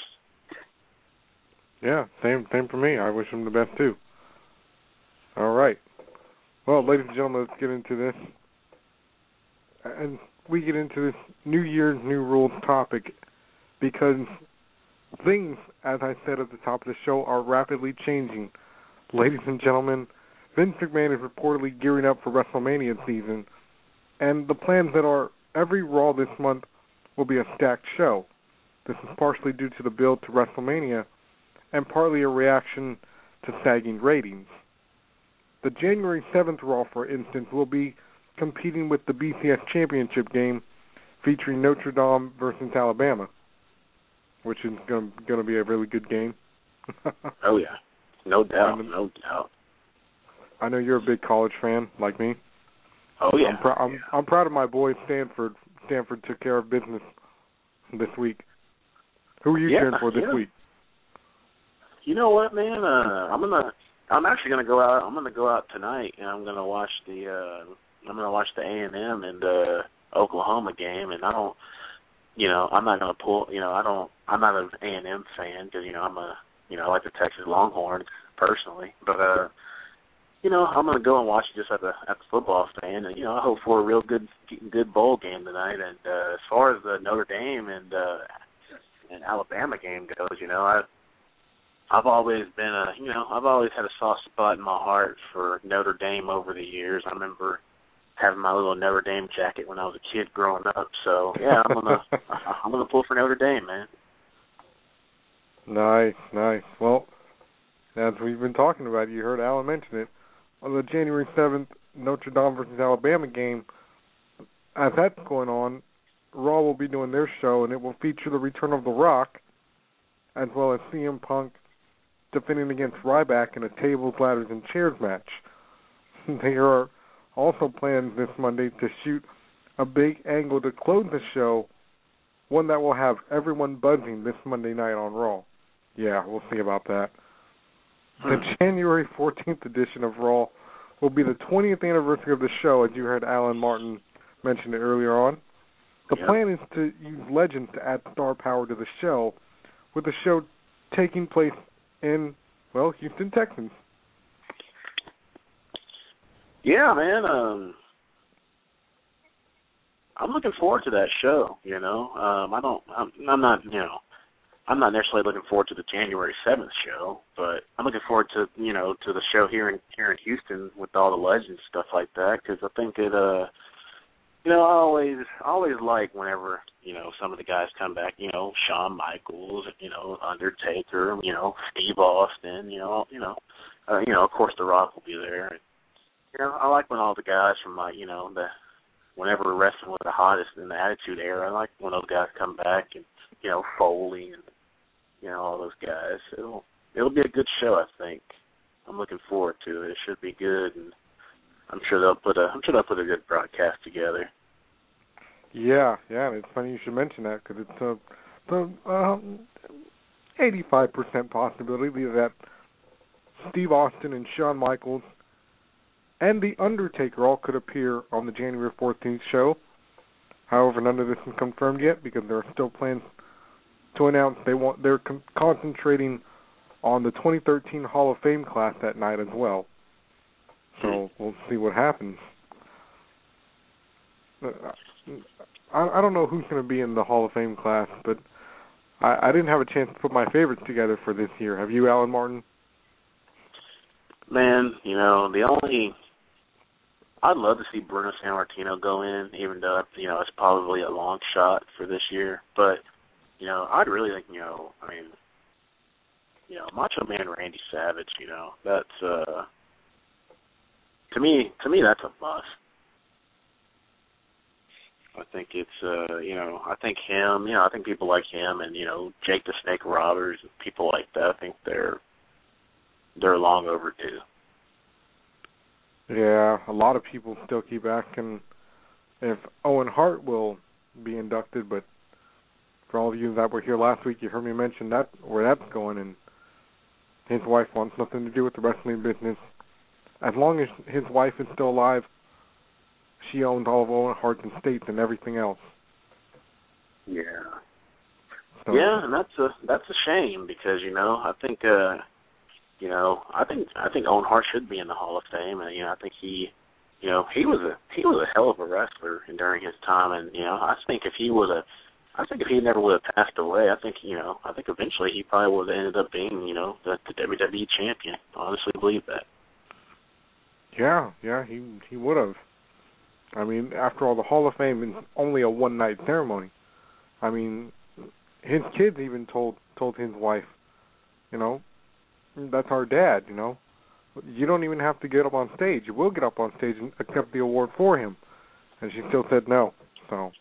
Yeah, same for me. I wish him the best too. All right. Well, ladies and gentlemen, let's get into this. And we get into this New Year's, New Rules topic because things, as I said at the top of the show, are rapidly changing. Ladies and gentlemen, Vince McMahon is reportedly gearing up for WrestleMania season, and the plans that are every Raw this month will be a stacked show. This is partially due to the build to WrestleMania and partly a reaction to sagging ratings. The January 7th Raw, for instance, will be competing with the BCS Championship game featuring Notre Dame versus Alabama, which is going to be a really good game. Oh, yeah. No doubt, no doubt. I know you're a big college fan, like me. Oh, yeah. I'm proud of my boy, Stanford. Stanford took care of business this week. Who are you cheering for this week? You know what, man? I'm actually gonna go out. I'm gonna go out tonight, and I'm gonna watch the A&M and Oklahoma game. And I don't, I'm not gonna pull. I'm not an A&M fan because I like the Texas Longhorns personally. But I'm gonna go and watch it just as a football fan, and I hope for a real good bowl game tonight. And as far as the Notre Dame and Alabama game goes, I've always been I've always had a soft spot in my heart for Notre Dame over the years. I remember having my little Notre Dame jacket when I was a kid growing up. So yeah, I'm gonna pull for Notre Dame, man. Nice. Well, as we've been talking about, you heard Alan mention it. On the January 7th Notre Dame versus Alabama game, as that's going on, Raw will be doing their show, and it will feature the return of The Rock, as well as CM Punk defending against Ryback in a tables, ladders, and chairs match. There are also plans this Monday to shoot a big angle to close the show, one that will have everyone buzzing this Monday night on Raw. Yeah, we'll see about that. The January 14th edition of Raw will be the 20th anniversary of the show, as you heard Alan Martin mention it earlier on. The plan is to use legends to add star power to the show, with the show taking place in, well, Houston, Texas. Yeah, man. I'm looking forward to that show. You know, I'm not necessarily looking forward to the January 7th show, but I'm looking forward to to the show here in Houston with all the legends stuff like that, because I think it I always like whenever some of the guys come back. Shawn Michaels, Undertaker, Steve Austin, of course The Rock will be there. I like when all the guys from whenever wrestling was the hottest in the Attitude Era, I like when those guys come back, and Foley and all those guys. It'll be a good show, I think. I'm looking forward to it. It should be good, and I'm sure they'll put a good broadcast together. Yeah, and it's funny you should mention that, because it's the 85% possibility that Steve Austin and Shawn Michaels and The Undertaker all could appear on the January 14th show. However, none of this is confirmed yet, because there are still plans to announce they're concentrating on the 2013 Hall of Fame class that night as well. So we'll see what happens. I don't know who's going to be in the Hall of Fame class, but I didn't have a chance to put my favorites together for this year. Have you, Alan Martin? Man, I'd love to see Bruno Sammartino go in, even though it's probably a long shot for this year. But I'd really think Macho Man Randy Savage. That's to me that's a must. I think it's I think him. I think people like him and Jake the Snake Roberts and people like that. I think they're long overdue. Yeah, a lot of people still keep asking if Owen Hart will be inducted, but for all of you that were here last week, you heard me mention that where that's going, and his wife wants nothing to do with the wrestling business. As long as his wife is still alive, she owns all of Owen Hart's estates and everything else. Yeah. So, yeah, and that's a shame, because I think I think Owen Hart should be in the Hall of Fame, and I think he was a hell of a wrestler during his time, and I think if he never would have passed away, I think eventually he probably would have ended up being the WWE champion. I honestly believe that. Yeah, he would have. I mean, after all, the Hall of Fame is only a one-night ceremony. I mean, his kids even told his wife, that's our dad, You don't even have to get up on stage. You will get up on stage and accept the award for him. And she still said no. So.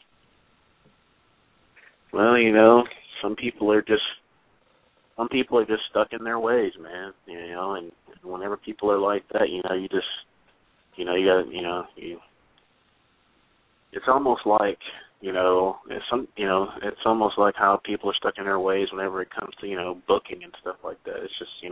Well, some people are just stuck in their ways, man. And whenever people are like that, it's almost like it's almost like how people are stuck in their ways whenever it comes to booking and stuff like that. It's just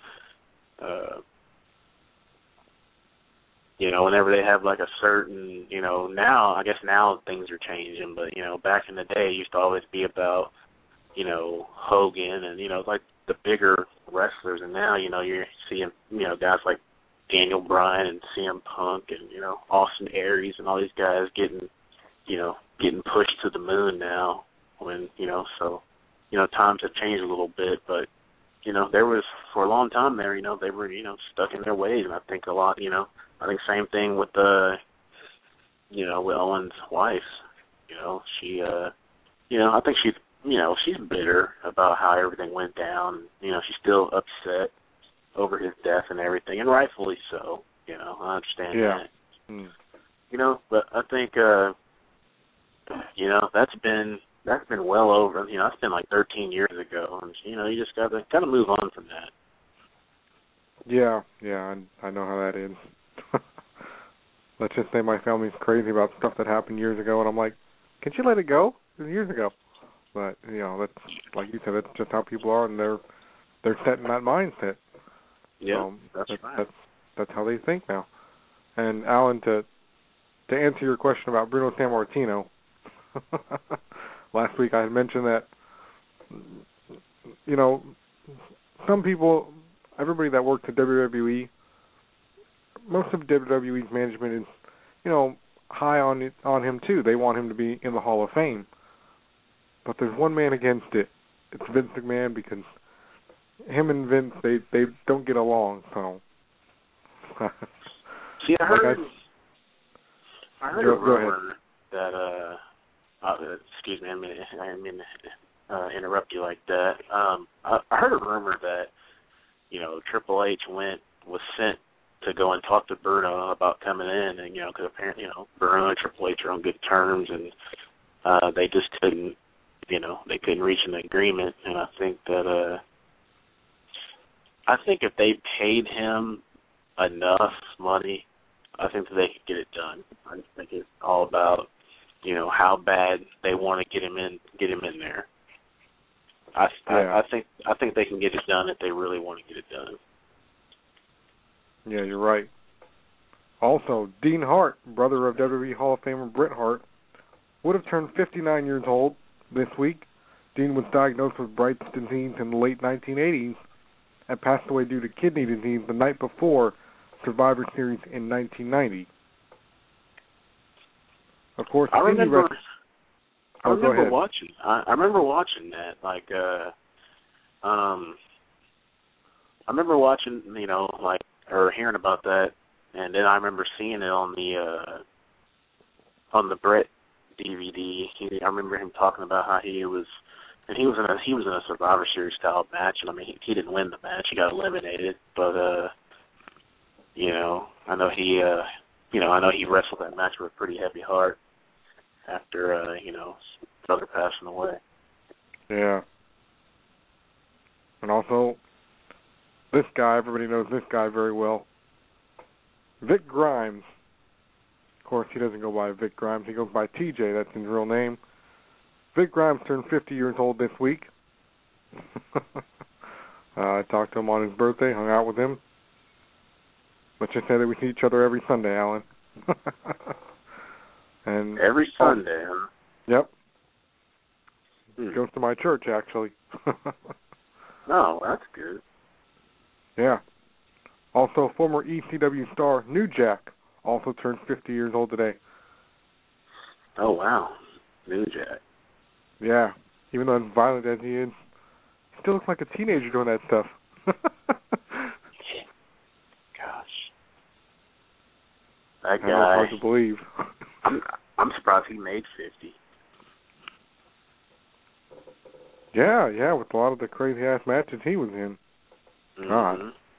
whenever they have like a certain now, I guess now things are changing, but back in the day it used to always be about Hogan and like the bigger wrestlers, and now you're seeing guys like Daniel Bryan and CM Punk and Austin Aries and all these guys getting pushed to the moon now. When times have changed a little bit, but there was for a long time there they were stuck in their ways, and I think a lot I think same thing with with Owen's wife. She I think she's bitter about how everything went down. She's still upset over his death and everything, and rightfully so. I understand that. You know, but I think you know, that's been well over. You know, that's been like 13 years ago, and you know, you just gotta move on from that. Yeah, I know how that is. Let's just say my family's crazy about stuff that happened years ago, and I'm like, can't you let it go? It was years ago. But you know, that's like you said, that's just how people are, and they're set in that mindset. Yeah, that's right. That's how they think now. And Alan, to answer your question about Bruno Sammartino, last week I had mentioned that, you know, some people, everybody that works at WWE, most of WWE's management is, you know, high on him too. They want him to be in the Hall of Fame. But there's one man against it. It's Vince McMahon, because him and Vince, they don't get along. So, see, I heard a rumor that excuse me, I mean interrupt you like that. I heard a rumor that, you know, Triple H was sent to go and talk to Bruno about coming in, and you know, because apparently, you know, Bruno and Triple H are on good terms, and they just couldn't, you know, they couldn't reach an agreement. And I think that if they paid him enough money, I think that they could get it done. I just think it's all about, you know, how bad they want to get him in there. I think they can get it done if they really want to get it done. Yeah, you're right. Also, Dean Hart, brother of WWE Hall of Famer Bret Hart, would have turned 59 years old this week. Dean was diagnosed with Bright's disease in the late 1980s and passed away due to kidney disease the night before Survivor Series in 1990. Of course, I remember watching that. Like, I remember watching, you know, like, or hearing about that, and then I remember seeing it on the Bret DVD. I remember him talking about how he was in a Survivor Series style match, and I mean, he didn't win the match; he got eliminated. But you know, I know he wrestled that match with a pretty heavy heart after you know, his brother passing away. Yeah, and also, this guy, everybody knows this guy very well. Vic Grimes. Of course, he doesn't go by Vic Grimes. He goes by TJ. That's his real name. Vic Grimes turned 50 years old this week. I talked to him on his birthday, hung out with him. Let's just say that we see each other every Sunday, Alan. And every Sunday, huh? Yep. Goes to my church, actually. Oh, that's good. Yeah. Also, former ECW star New Jack also turned 50 years old today. Oh, wow. New Jack. Yeah. Even though as violent as he is, he still looks like a teenager doing that stuff. Gosh. That guy. I know, hard to believe. I'm surprised he made 50. Yeah, with a lot of the crazy-ass matches he was in. Mm-hmm. God.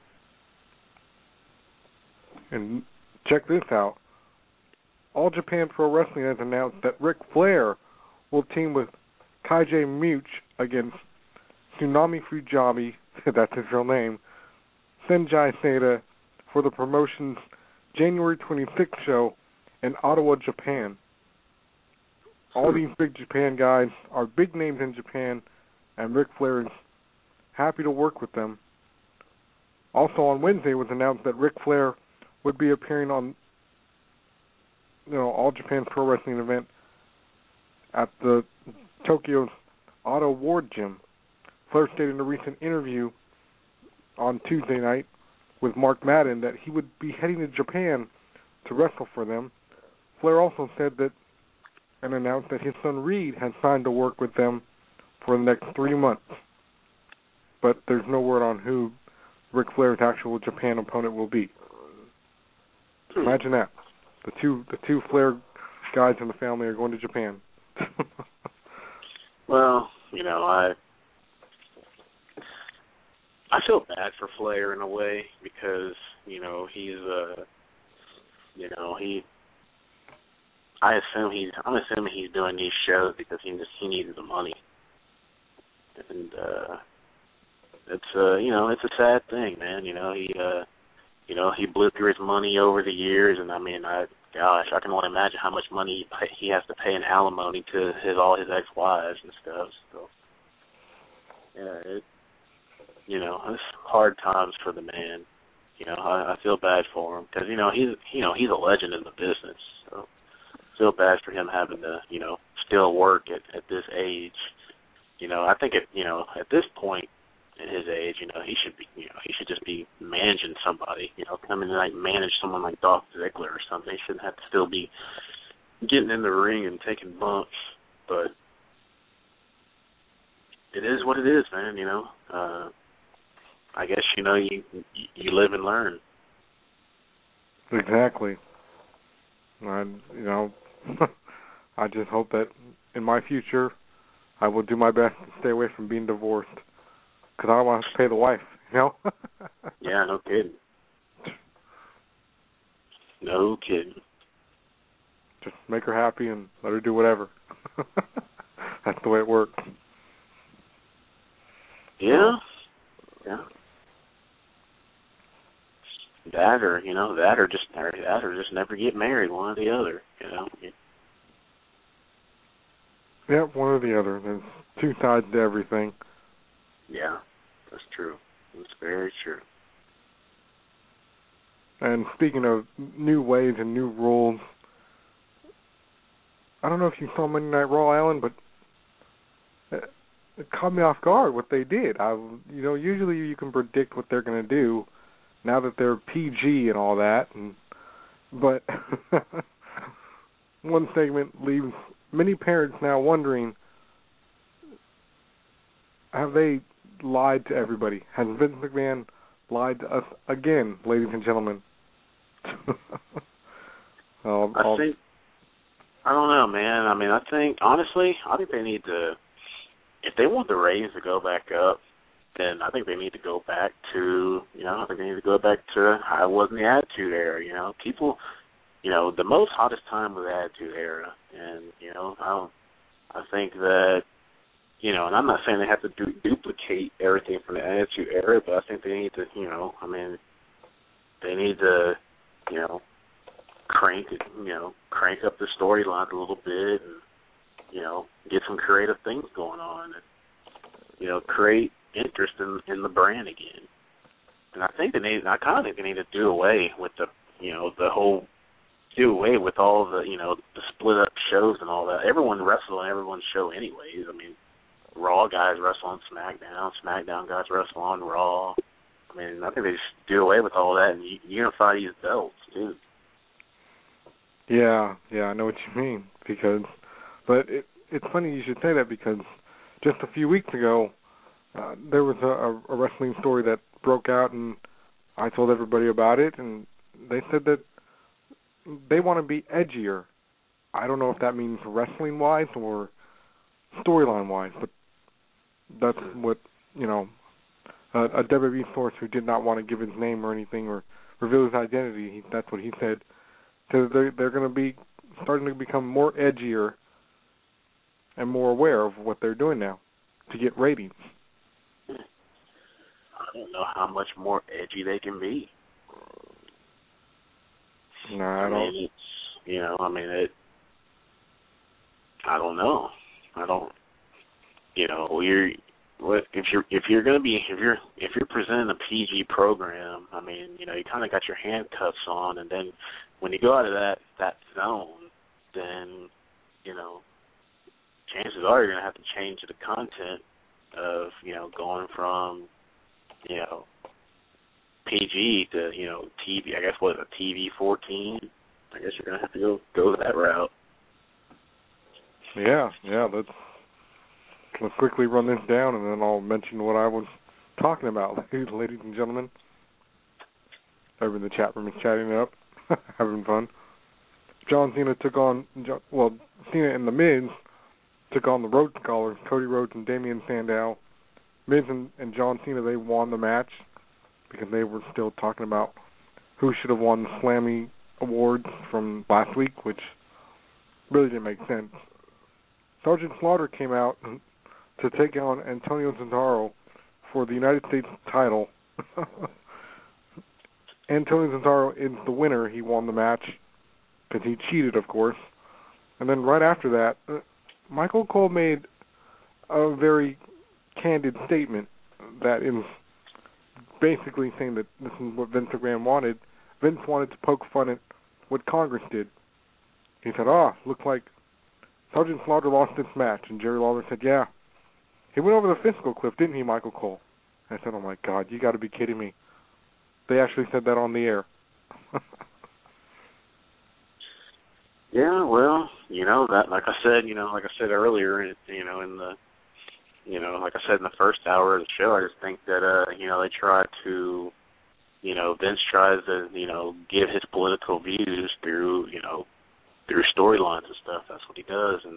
And check this out. All Japan Pro Wrestling has announced that Ric Flair will team with Keiji Much against Tsunami Fujami, that's his real name, Senjai Seda, for the promotion's January 26th show in Ottawa, Japan. All these big Japan guys are big names in Japan, and Ric Flair is happy to work with them. Also on Wednesday it was announced that Ric Flair would be appearing on, you know, All Japan Pro Wrestling event at the Tokyo's Auto Ward Gym. Flair stated in a recent interview on Tuesday night with Mark Madden that he would be heading to Japan to wrestle for them. Flair also said that and announced that his son Reed has signed to work with them for the next 3 months. But there's no word on who Ric Flair's actual Japan opponent will be. Imagine that. The two Flair guys in the family are going to Japan. Well, you know, I feel bad for Flair in a way because, you know, he's I'm assuming he's doing these shows because he needs the money. And it's it's a sad thing, man. He blew through his money over the years, and I can only imagine how much money he has to pay in alimony to all his ex-wives and stuff. So, yeah, it's hard times for the man. I feel bad for him because he's a legend in the business. So, I feel bad for him having to still work at this age. I think at this point in his age, he should just be managing somebody, come in and manage someone like Dolph Ziggler or something. He shouldn't have to still be getting in the ring and taking bumps. But it is what it is, man. I guess you live and learn. Exactly. And I just hope that in my future I will do my best to stay away from being divorced. Because I don't want to pay the wife, Yeah, no kidding. No kidding. Just make her happy and let her do whatever. That's the way it works. Yeah. Yeah. That or just never get married, one or the other, Yeah, one or the other. There's two sides to everything. Yeah, that's true. That's very true. And speaking of new ways and new rules, I don't know if you saw Monday Night Raw, Alan, but it caught me off guard what they did. Usually you can predict what they're going to do now that they're PG and all that. But one segment leaves many parents now wondering, have they lied to everybody? Has Vince McMahon lied to us again, ladies and gentlemen? I don't know, man. I think they need to, if they want the ratings to go back up, then I think they need to go back to, how it was in the Attitude Era. People, the most hottest time was the Attitude Era, and I think that, and I'm not saying they have to duplicate everything from the Attitude Era, but I think they need to, they need to, crank up the storyline a little bit, and get some creative things going on, and create interest in the brand again. And I kind of think they need to do away with do away with all the the split up shows and all that. Everyone wrestles on everyone's show anyways. Raw guys wrestle on SmackDown, SmackDown guys wrestle on Raw. I think they just do away with all that and unify these belts, dude. Yeah, I know what you mean. But it's funny you should say that, because just a few weeks ago, there was a wrestling story that broke out, and I told everybody about it, and they said that they want to be edgier. I don't know if that means wrestling-wise or storyline-wise, but that's what, a WWE source who did not want to give his name or anything or reveal his identity, that's what he said. So they're going to be starting to become more edgier and more aware of what they're doing now to get ratings. I don't know how much more edgy they can be. No, I don't. I don't know. If you're presenting a PG program, you kind of got your handcuffs on, and then when you go out of that zone, then chances are you're going to have to change the content of going from PG to TV. I guess what is it, TV 14? I guess you're going to have to go that route. Yeah. Let's quickly run this down, and then I'll mention what I was talking about, ladies and gentlemen. Everyone in the chat room is chatting it up, having fun. John Cena Cena and The Miz took on the Road Scholars, Cody Rhodes and Damian Sandow. Miz and John Cena, they won the match because they were still talking about who should have won the Slammy awards from last week, which really didn't make sense. Sergeant Slaughter came out to take on Antonio Cesaro for the United States title. Antonio Cesaro is the winner. He won the match because he cheated, of course. And then right after that, Michael Cole made a very candid statement that is basically saying that this is what Vince McMahon wanted. Vince wanted to poke fun at what Congress did. He said, looks like Sergeant Slaughter lost this match. And Jerry Lawler said, yeah. He went over the physical cliff, didn't he, Michael Cole? I said, oh, my God, you got to be kidding me. They actually said that on the air. Yeah, well, that, like I said earlier, in the, like I said in the first hour of the show, I just think that, they try to, Vince tries to, give his political views through storylines and stuff. That's what he does, and,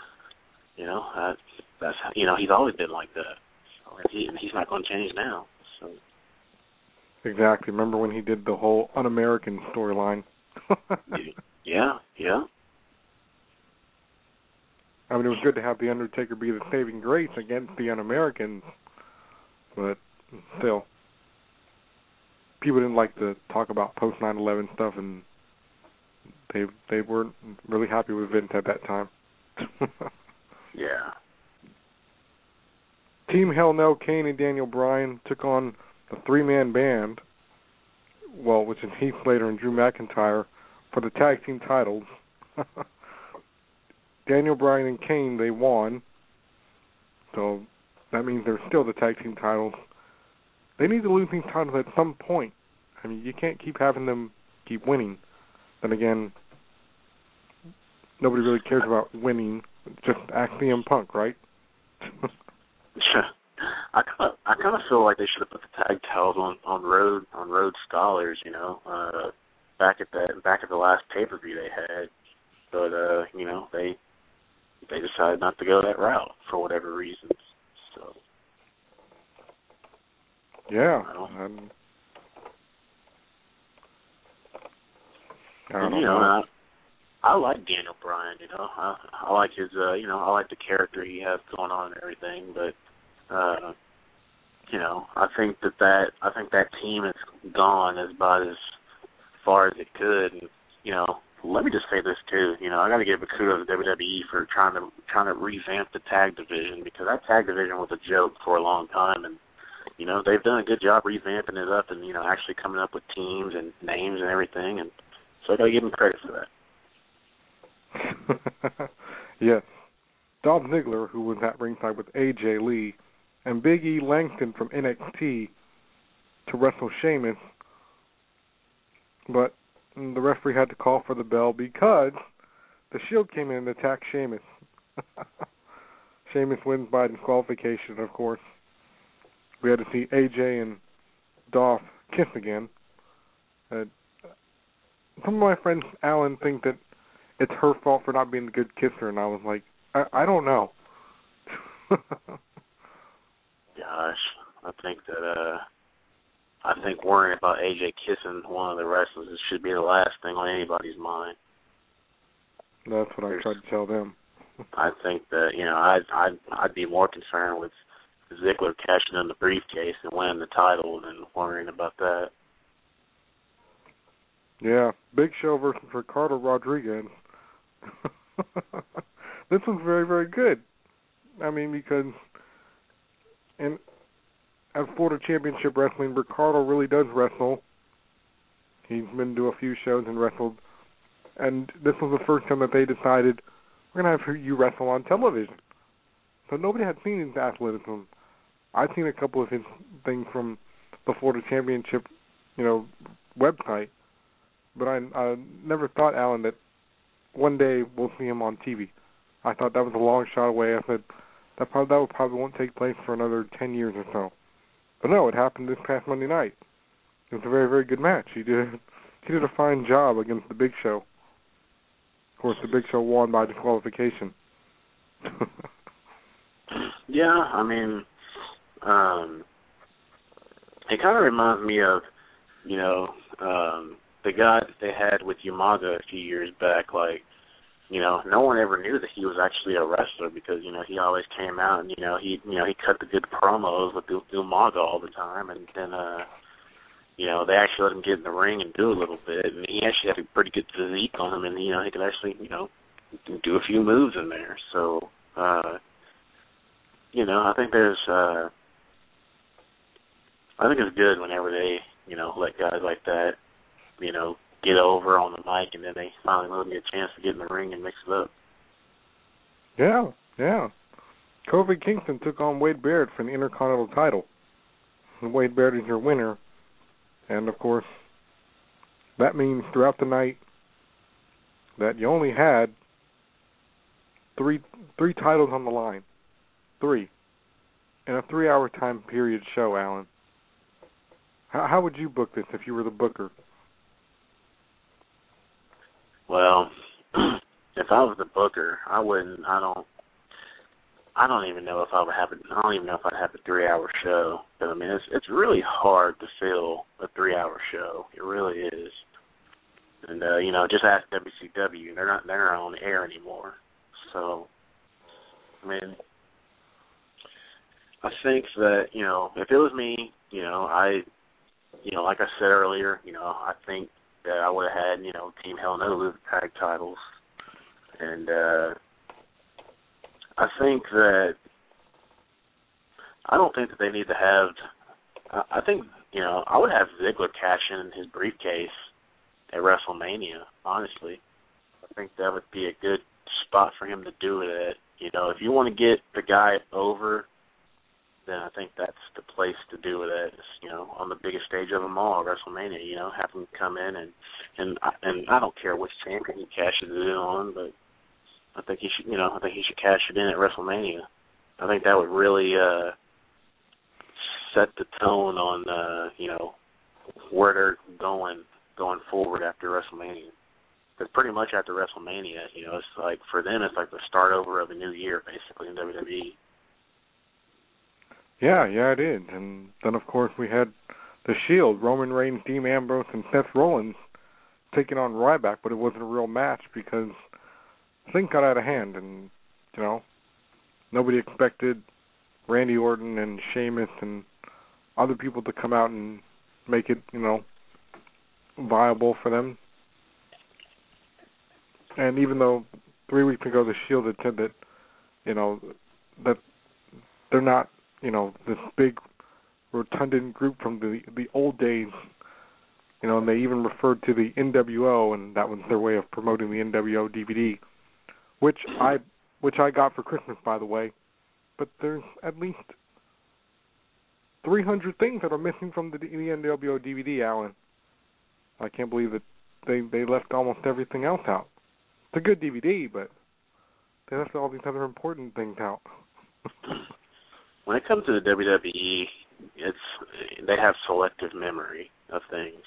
that's he's always been like that. He's not going to change now. So. Exactly. Remember when he did the whole Un-American storyline? Yeah. I mean, it was good to have The Undertaker be the saving grace against the Un-Americans, but still, people didn't like to talk about post 9/11 stuff, and they weren't really happy with Vince at that time. Yeah. Team Hell No, Kane and Daniel Bryan took on the three-man band, which is Heath Slater and Drew McIntyre, for the tag team titles. Daniel Bryan and Kane, they won, so that means they're still the tag team titles. They need to lose these titles at some point. I mean, you can't keep having them keep winning. Then again, nobody really cares about winning. Just ask CM Punk, right? I kind of feel like they should have put the tag titles on Road Scholars, back at the last pay-per-view they had, but they decided not to go that route for whatever reasons. So yeah, I don't know. I like Daniel Bryan. I like his I like the character he has going on and everything, but. I think that team is gone about as far as it could. And, let me just say this too. I got to give a kudos to WWE for trying to revamp the tag division, because that tag division was a joke for a long time, and they've done a good job revamping it up and actually coming up with teams and names and everything. And so I got to give them credit for that. Yes, Dolph Ziggler, who was at ringside with AJ Lee, and Big E Langston from NXT to wrestle Sheamus, but the referee had to call for the bell because the Shield came in and attacked Sheamus. Sheamus wins by disqualification, of course. We had to see AJ and Dolph kiss again. Some of my friends, Alan, think that it's her fault for not being a good kisser, and I was like, I don't know. Gosh, I think worrying about AJ kissing one of the wrestlers should be the last thing on anybody's mind. That's what I tried to tell them. I think that I'd be more concerned with Ziggler cashing in the briefcase and winning the title than worrying about that. Yeah, Big Show versus Ricardo Rodriguez. This was very, very good. I mean, because at Florida Championship Wrestling, Ricardo really does wrestle. He's been to a few shows and wrestled. And this was the first time that they decided, we're going to have you wrestle on television. So nobody had seen his athleticism. I'd seen a couple of his things from the Florida Championship, website. But I never thought, Alan, that one day we'll see him on TV. I thought that was a long shot away. I said, that probably won't take place for another 10 years or so. But no, it happened this past Monday night. It was a very, very good match. He did a fine job against the Big Show. Of course, the Big Show won by disqualification. Yeah, I mean, it kind of reminds me of, the guy that they had with Umaga a few years back, like, you know, no one ever knew that he was actually a wrestler because, you know, he always came out and, he cut the good promos with Umaga all the time, and then, you know, they actually let him get in the ring and do a little bit, and he actually had a pretty good physique on him, and, you know, he could actually, you know, do a few moves in there. So, you know, I think it's good whenever they, you know, let guys like that, you know, get over on the mic, and then they finally let them get a chance to get in the ring and mix it up. Yeah. Kofi Kingston took on Wade Barrett for the Intercontinental title. And Wade Barrett is your winner. And, of course, that means throughout the night that you only had three titles on the line. 3. In a 3-hour time period show, Alan. How would you book this if you were the booker? Well, if I was the booker, I don't even know if I would have I don't even know if I'd have a 3-hour show. But I mean, it's really hard to fill a 3-hour show. It really is. And you know, just ask WCW. They're not on the air anymore. So, I mean, I think that, you know, if it was me, you know, like I said earlier, you know, I think that I would have had, you know, Team Hell No lose the tag titles. And I think that I don't think that they need to have I think, you know, I would have Ziggler cash in his briefcase at WrestleMania, honestly. I think that would be a good spot for him to do it at. You know, if you want to get the guy over, then I think that's the place to do it at, you know, on the biggest stage of them all, WrestleMania, you know, have him come in and I don't care which champion he cashes it in on, but I think he should cash it in at WrestleMania. I think that would really set the tone on, you know, where they're going forward after WrestleMania. Because pretty much after WrestleMania, you know, it's like, for them, it's like the start over of a new year, basically, in WWE. Yeah, it is. And then, of course, we had The Shield, Roman Reigns, Dean Ambrose, and Seth Rollins taking on Ryback, but it wasn't a real match because things got out of hand, and, you know, nobody expected Randy Orton and Sheamus and other people to come out and make it, you know, viable for them. And even though 3 weeks ago The Shield had said that, you know, that they're not, you know, this big rotundant group from the old days, you know, and they even referred to the NWO, and that was their way of promoting the NWO DVD, which I got for Christmas, by the way. But there's at least 300 things that are missing from the NWO DVD, Alan. I can't believe that they left almost everything else out. It's a good DVD, but they left all these other important things out. When it comes to the WWE, they have selective memory of things.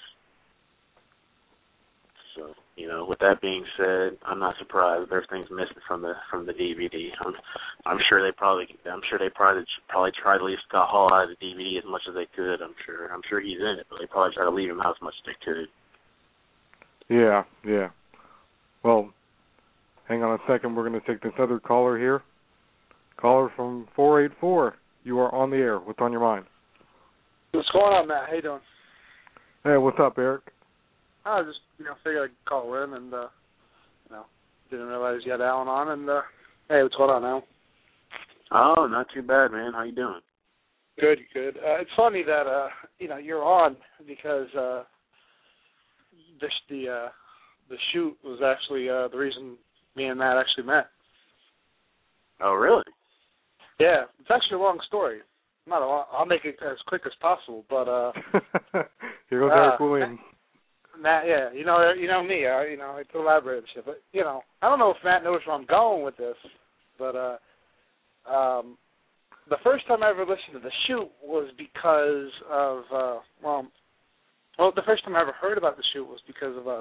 So, you know, with that being said, I'm not surprised there's things missing from the DVD. I'm sure they probably tried to leave Scott Hall out of the DVD as much as they could. I'm sure he's in it, but they probably try to leave him out as much as they could. Yeah. Well, hang on a second. We're going to take this other caller here. Caller from 484. You are on the air. What's on your mind? What's going on, Matt? How you doing? Hey, what's up, Eric? I just, figured I'd call in and, didn't realize you had Alan on. And, hey, what's going on, Alan? Oh, not too bad, man. How you doing? Good. It's funny that, you're on because the shoot was actually the reason me and Matt actually met. Oh, really? Yeah, it's actually a long story. I'll make it as quick as possible, but here goes Eric Williams. Matt, yeah, you know me, I like to elaborate and shit, but I don't know if Matt knows where I'm going with this, but the first time I ever listened to the shoot was because of the first time I ever heard about the shoot was because of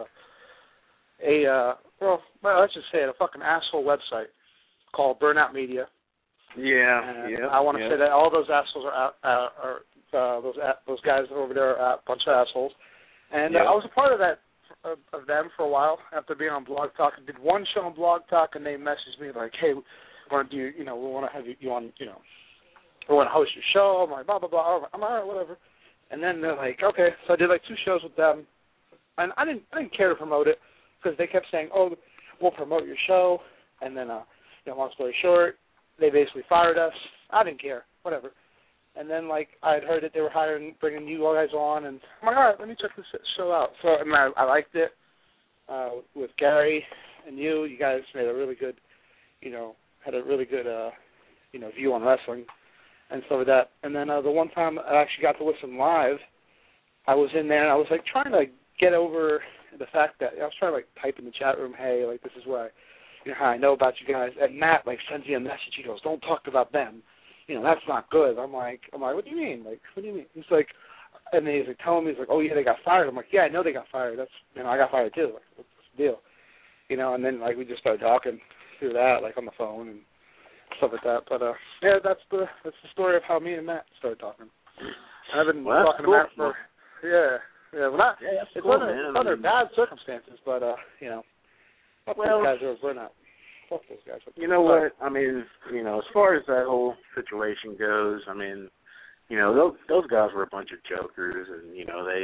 let's just say it, a fucking asshole website called Burnout Media. Yeah. I want to say that all those assholes are those guys over there are a bunch of assholes, and I was a part of that of them for a while after being on Blog Talk. I did one show on Blog Talk, and they messaged me like, "Hey, we want to do, we want to have you on, we want to host your show." I'm like, blah blah blah. I'm all right, whatever. And then they're like, "Okay." So I did like 2 shows with them, and I didn't care to promote it because they kept saying, "Oh, we'll promote your show," and then, long story short, they basically fired us. I didn't care, whatever. And then, like, I had heard that they were bringing you guys on, and I'm like, all right, let me check this show out. So, and I liked it with Gary and you. You guys made a really good, had a really good, view on wrestling and stuff like that. And then the one time I actually got to listen live, I was in there, and I was, like, trying to get over the fact that I was trying to, like, type in the chat room, hey, like, this is what how I know about you guys. And Matt, like, sends me a message. He goes, don't talk about them. That's not good. I'm like, what do you mean? Like, what do you mean? He's like, and then he's like telling me, he's like, oh yeah, they got fired. I'm like, yeah, I know they got fired. That's, I got fired too. Like, what's the deal? And then like we just started talking through that, like on the phone and stuff like that. But yeah, that's the story of how me and Matt started talking. I've been talking to Matt for it's cool, under bad circumstances, but fuck those guys are burnout. Fuck those guys. You know what? I mean, as far as that whole situation goes, I mean, those guys were a bunch of jokers, and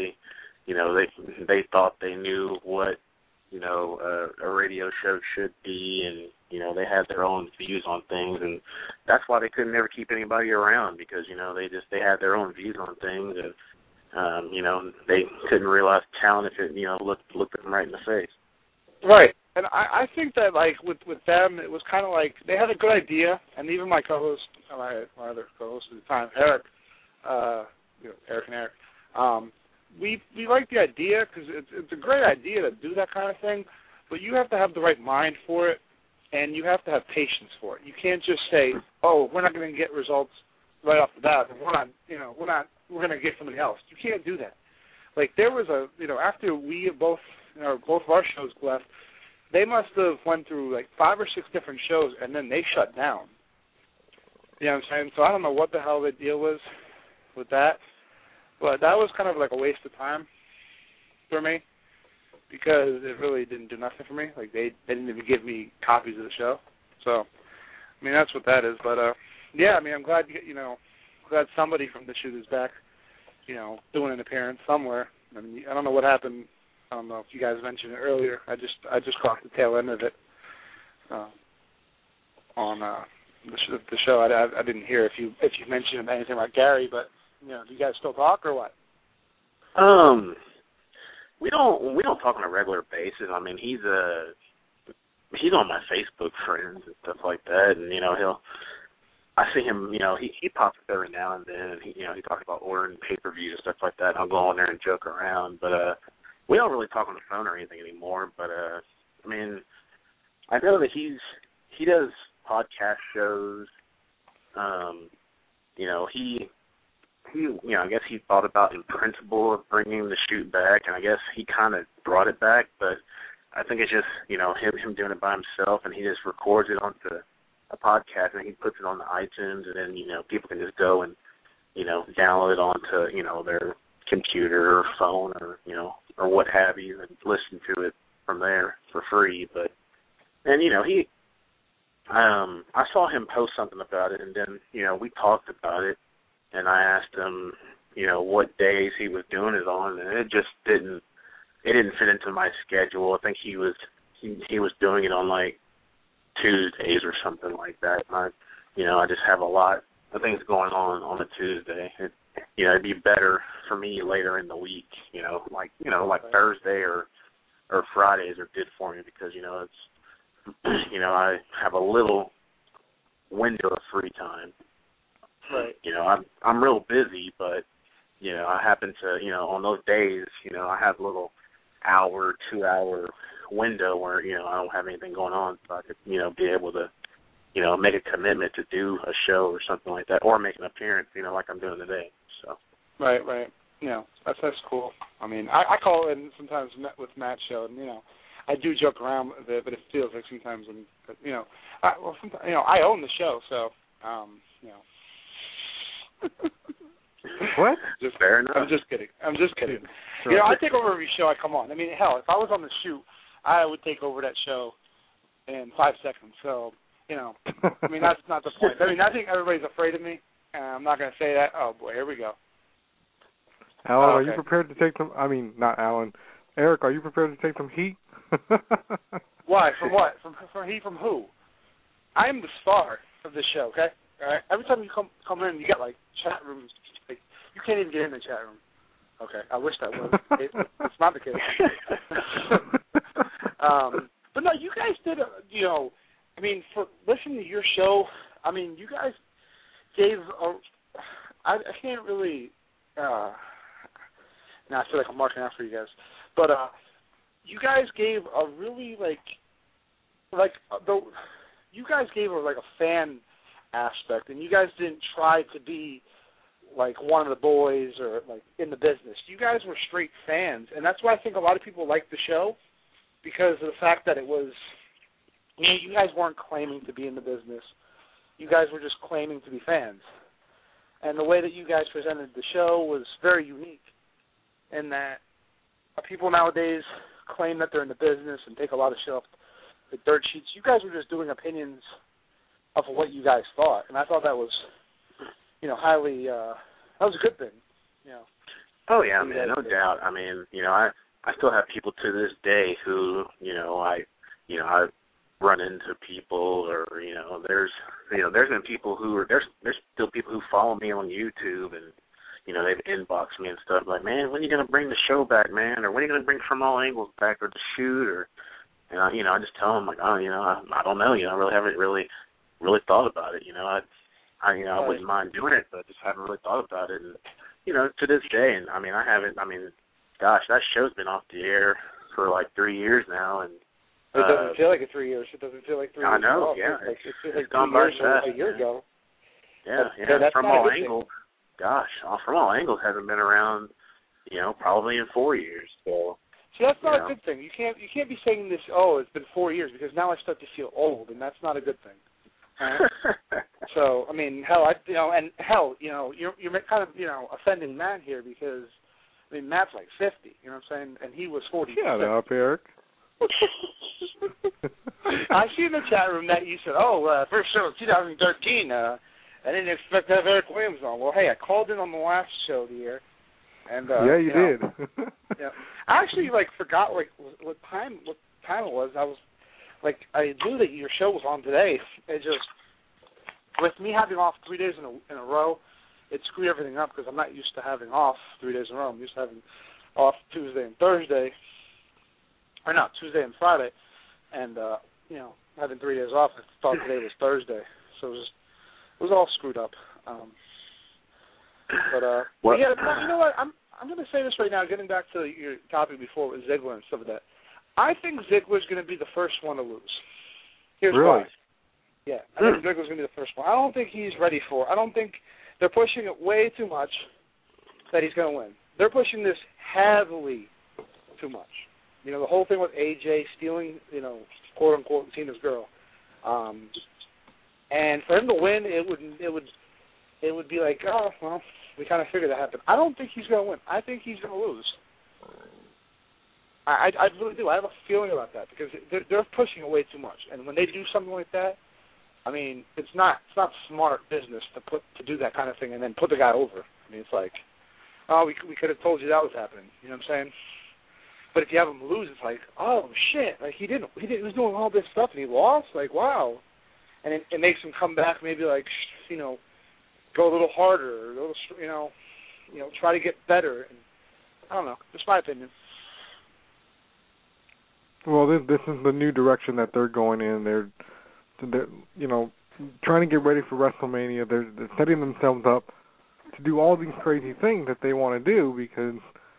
they thought they knew what a radio show should be, and they had their own views on things, and that's why they couldn't ever keep anybody around, because they had their own views on things, and they couldn't realize talent if it looked at them right in the face. Right. And I think that, like, with them, it was kind of like they had a good idea, and even my co-host, my other co-host at the time, Eric, Eric and Eric, we liked the idea because it's a great idea to do that kind of thing, but you have to have the right mind for it, and you have to have patience for it. You can't just say, oh, we're not going to get results right off the bat, and we're going to get somebody else. You can't do that. Like, there was after we both of our shows left, they must have went through like 5 or 6 different shows, and then they shut down. You know what I'm saying? So I don't know what the hell the deal was with that, but that was kind of like a waste of time for me because it really didn't do nothing for me. Like they didn't even give me copies of the show. So I mean that's what that is. But yeah, I mean I'm glad glad somebody from the shoot is back, doing an appearance somewhere. I mean I don't know what happened. I don't know if you guys mentioned it earlier. I just caught the tail end of it on the show. I didn't hear if you mentioned anything about Gary, but do you guys still talk or what? We don't talk on a regular basis. I mean he's on my Facebook friends and stuff like that, and I see him, he pops up every now and then, and he talks about ordering pay-per-views and stuff like that. I'll go on there and joke around, but we don't really talk on the phone or anything anymore. But I mean, I know that he does podcast shows. I guess he thought about in principle of bringing the shoot back, and I guess he kind of brought it back. But I think it's just him doing it by himself, and he just records it onto a podcast, and he puts it on the iTunes, and then people can just go and download it onto their computer or phone or or what have you, and listen to it from there for free. But and I saw him post something about it, and then we talked about it, and I asked him what days he was doing it on, and it just didn't fit into my schedule. I think he was doing it on like Tuesdays or something like that. And I just have a lot of things going on a Tuesday. It'd be better for me later in the week, like Thursday or Fridays are good for me because, it's, I have a little window of free time. Right. I'm real busy, but, I happen to, on those days, I have a little hour, 2-hour window where, I don't have anything going on, so I could, be able to, make a commitment to do a show or something like that, or make an appearance, like I'm doing today. So. Right. That's cool. I mean, I call in sometimes with Matt's show, and I do joke around with it, but it feels like sometimes when I own the show, so What? Just fair enough. I'm just kidding. Sure. You know, I take over every show I come on. I mean, hell, if I was on the shoot, I would take over that show in 5 seconds. So, you know, I mean, that's not the point. I mean, I think everybody's afraid of me, and I'm not going to say that. Oh, boy, here we go. Alan, are you prepared to take some, I mean, not Alan. Eric, are you prepared to take some heat? Why? From what? From heat from who? I am the star of this show, okay? All right? Every time you come in, you get, like, chat rooms. Like, you can't even get in the chat room. Okay, I wish that was. It's not the case. But no, you guys did, you know, I mean, for listening to your show, I mean, you guys gave I can't really, now I feel like I'm marking out for you guys, but you guys gave a really, you guys gave a fan aspect, and you guys didn't try to be like one of the boys or like in the business. You guys were straight fans, and that's why I think a lot of people like the show, because of the fact that it was, you know, you guys weren't claiming to be in the business. You guys were just claiming to be fans. And the way that you guys presented the show was very unique in that people nowadays claim that they're in the business and take a lot of shit off the dirt sheets. You guys were just doing opinions of what you guys thought, and I thought that was, you know, highly, that was a good thing, you know. Oh, yeah, man, no doubt. I mean, you know, I still have people to this day who, I run into people, or, you know, there's been people who are, there's still people who follow me on YouTube, and, you know, they've inboxed me and stuff like, man, when are you going to bring the show back, man, or when are you going to bring From All Angles back, or the shoot, or, and I, you know, I just tell them, like, oh, you know, I don't know, you know, I really haven't really thought about it, you know, I wouldn't mind doing it, but I just haven't really thought about it, and, you know, to this day, and, I mean, gosh, that show's been off the air for like 3 years now, and it doesn't feel like 3 years. It doesn't feel like 3 years. I know, yeah. It feels like gone 2 years by or a year ago. Yeah, that's From All Angles, gosh, From All Angles hasn't been around, you know, probably in 4 years. So see, that's not a good thing. You can't be saying this. Oh, it's been 4 years, because now I start to feel old, and that's not a good thing. Right? So I mean, hell, you're kind of, you know, offending Matt here, because I mean, Matt's like 50, you know what I'm saying, and he was 40. Shut up, Eric. I see in the chat room that you said, first show of 2013, I didn't expect to have Eric Williams on. Well, hey, I called in on the last show of the year, and yeah, you did. Yeah, I actually forgot what time it was. I knew that your show was on today. It just, with me having off 3 days in a row, it screwed everything up, because I'm not used to having off 3 days in a row. I'm used to having off Tuesday and Thursday, or not, Tuesday and Friday, and, you know, having 3 days off. I thought today was Thursday, so it was all screwed up. But yeah, you know what, I'm going to say this right now, getting back to your topic before with Ziggler and stuff like that. I think Ziggler's going to be the first one to lose. Here's why. Yeah, I think Ziggler's going to be the first one. I don't think he's ready for it. I don't think they're pushing it way too much that he's going to win. They're pushing this heavily too much. You know, the whole thing with AJ stealing, you know, quote unquote, Cena's girl, and for him to win, it would be like, oh well, we kind of figured that happened. I don't think he's going to win. I think he's going to lose. I really do. I have a feeling about that, because they're pushing it way too much, and when they do something like that, I mean, it's not smart business to do that kind of thing and then put the guy over. I mean, it's like, oh, we could have told you that was happening. You know what I'm saying? But if you have him lose, it's like, oh shit, like he was doing all this stuff and he lost. Like, wow, and it makes him come back, maybe like, you know, go a little harder, or a little, you know, try to get better. And I don't know. Just my opinion. Well, this is the new direction that they're going in. They're you know, trying to get ready for WrestleMania. They're setting themselves up to do all these crazy things that they want to do, because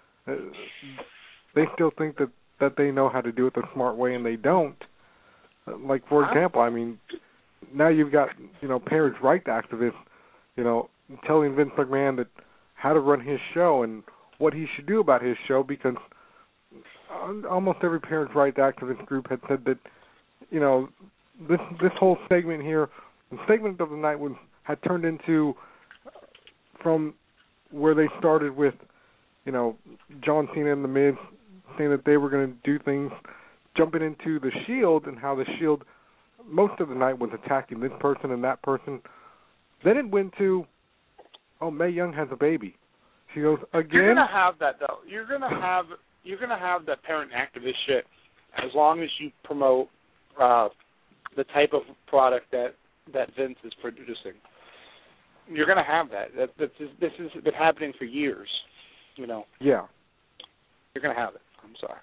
they still think that they know how to do it the smart way, and they don't. Like, for example, I mean, now you've got, you know, parents' rights activists, you know, telling Vince McMahon that how to run his show and what he should do about his show, because almost every parents' rights activist group had said that, you know, this whole segment here, the segment of the night had turned into, from where they started with, John Cena and The Miz saying that they were going to do things, jumping into the Shield and how the Shield most of the night was attacking this person and that person. Then it went to, Mae Young has a baby. She goes, again? You're gonna have that though. You're gonna have that parent activist shit as long as you promote the type of product that Vince is producing. You're gonna have that. This has been happening for years. Yeah. You're gonna have it. I'm sorry.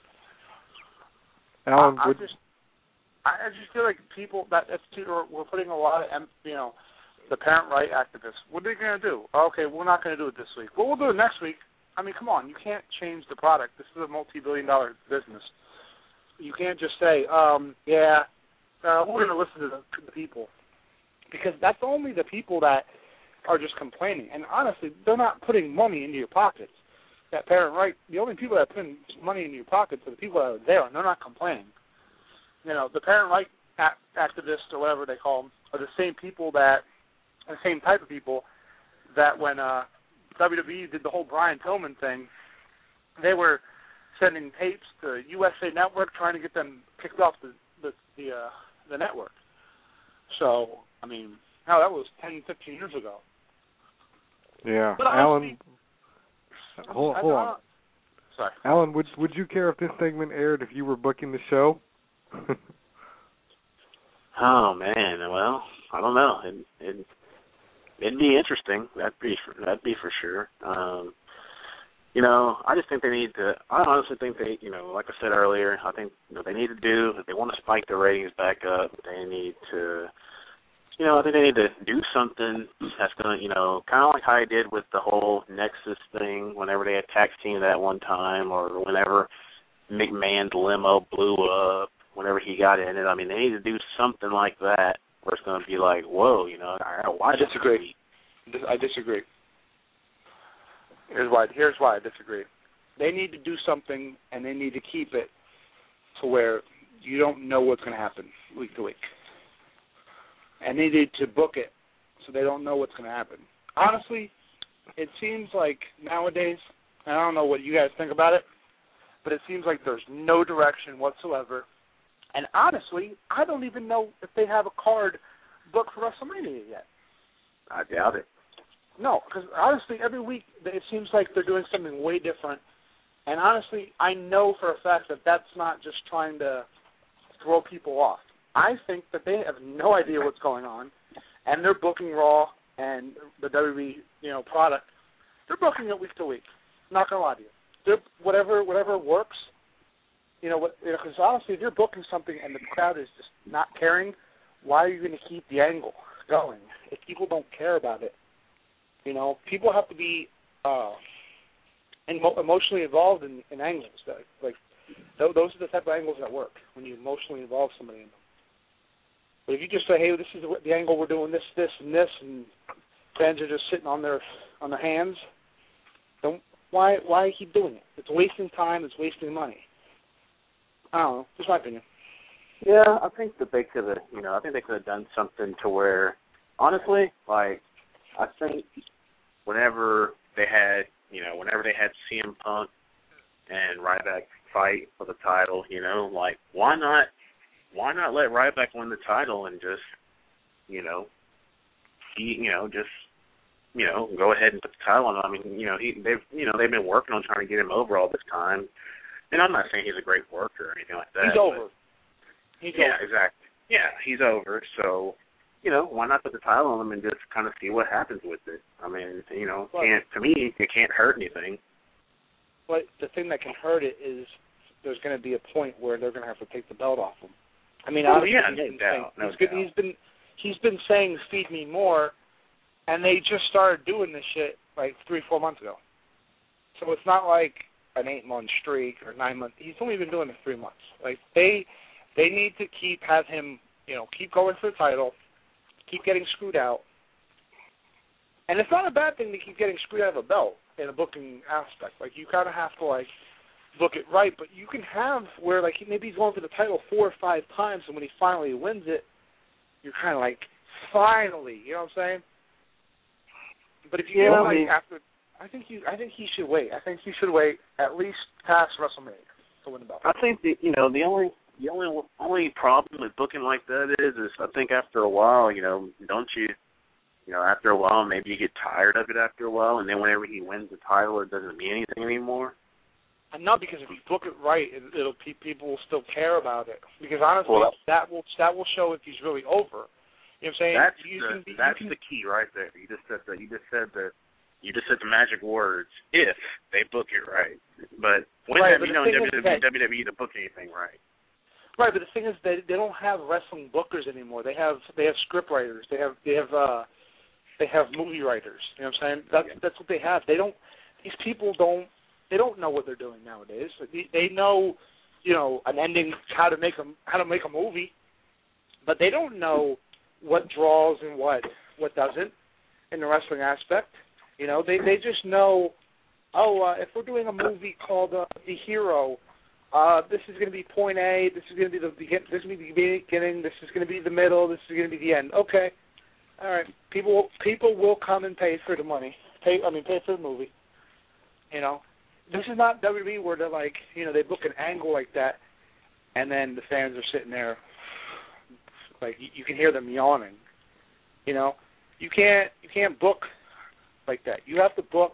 Alan, I just feel like people we're putting a lot of the parent right activists. What are they going to do? Okay, we're not going to do it this week. Well, we'll do it next week. I mean, come on. You can't change the product. This is a multi-billion-dollar business. You can't just say, we're going to listen to the people. Because that's only the people that are just complaining. And honestly, they're not putting money into your pockets. That parent right, the only people that put money into your pockets are the people that are there, and they're not complaining. The parent right activists or whatever they call them are the same people the same type of people that when WWE did the whole Brian Pillman thing, they were sending tapes to USA Network trying to get them kicked off the network. So, I mean, that was 10, 15 years ago. Yeah. But Alan, hold on. Sorry. Alan, would you care if this segment aired if you were booking the show? Oh man, well, I don't know. It'd be interesting. That'd be for sure. I just think they need to. I honestly think they, like I said earlier, I think they need to do. If they want to spike the ratings back up, they need to. I think they need to do something that's going to, kind of like how they did with the whole Nexus thing. Whenever they attacked Cena that one time, or whenever McMahon's limo blew up, whenever he got in it. I mean, they need to do something like that where it's going to be like, whoa, I gotta watch. I disagree. I disagree. Here's why I disagree. They need to do something, and they need to keep it to where you don't know what's going to happen week to week. And they need to book it so they don't know what's going to happen. Honestly, it seems like nowadays, and I don't know what you guys think about it, but it seems like there's no direction whatsoever. And honestly, I don't even know if they have a card booked for WrestleMania yet. I doubt it. No, because honestly, every week it seems like they're doing something way different. And honestly, I know for a fact that that's not just trying to throw people off. I think that they have no idea what's going on, and they're booking Raw and the WWE, product. They're booking it week to week. Not gonna lie to you. They're, whatever works. Because honestly, if you're booking something and the crowd is just not caring, why are you going to keep the angle going? If people don't care about it, people have to be emotionally involved in angles. Those are the type of angles that work when you emotionally involve somebody in them. But if you just say, "Hey, this is the angle we're doing, this, and this," and fans are just sitting on their hands, why keep doing it? It's wasting time. It's wasting money. I don't know. Just my opinion. Yeah, I think that they could have, done something to where, honestly, like, I think whenever they had CM Punk and Ryback fight for the title, why not let Ryback win the title and just, go ahead and put the title on him. I mean, they've been working on trying to get him over all this time. And I'm not saying he's a great worker or anything like that. He's over. Exactly. Yeah, he's over. So, why not put the title on him and just kind of see what happens with it? I mean, to me, it can't hurt anything. But the thing that can hurt it is there's going to be a point where they're going to have to take the belt off him. I mean, he's been saying "feed me more," and they just started doing this shit like 3-4 months ago. So it's not like an 8-month streak or 9 months. He's only been doing it 3 months. Like they need to have him, keep going for the title, keep getting screwed out. And it's not a bad thing to keep getting screwed out of a belt in a booking aspect. Like you kind of have to book it right, but you can have where maybe he's going for the title 4 or 5 times, and when he finally wins it, you're kind of finally, you know what I'm saying? But if you I think he should wait. I think he should wait at least past WrestleMania to win the belt. I think the only problem with booking like that is I think after a while, don't you after a while maybe you get tired of it after a while, and then whenever he wins the title, it doesn't mean anything anymore. And not because if you book it right, it'll people will still care about it. Because honestly, that will show if he's really over. You know what I'm saying? That's the key right there. You just said the magic words. If they book it right, but when have you known WWE to book anything right? Right, but the thing is they don't have wrestling bookers anymore. They have script writers. They have movie writers. You know what I'm saying? That's what they have. These people don't know what they're doing nowadays. They know, an ending, how to make a movie, but they don't know what draws and what doesn't in the wrestling aspect. They just know, if we're doing a movie called The Hero, this is going to be point A, this is going to be the beginning, this is going to be the middle, this is going to be the end. Okay, all right. People will come and pay for the money. Pay for the movie. This is not WWE where they're like, they book an angle like that, and then the fans are sitting there, like you can hear them yawning. You can't book like that. You have to book.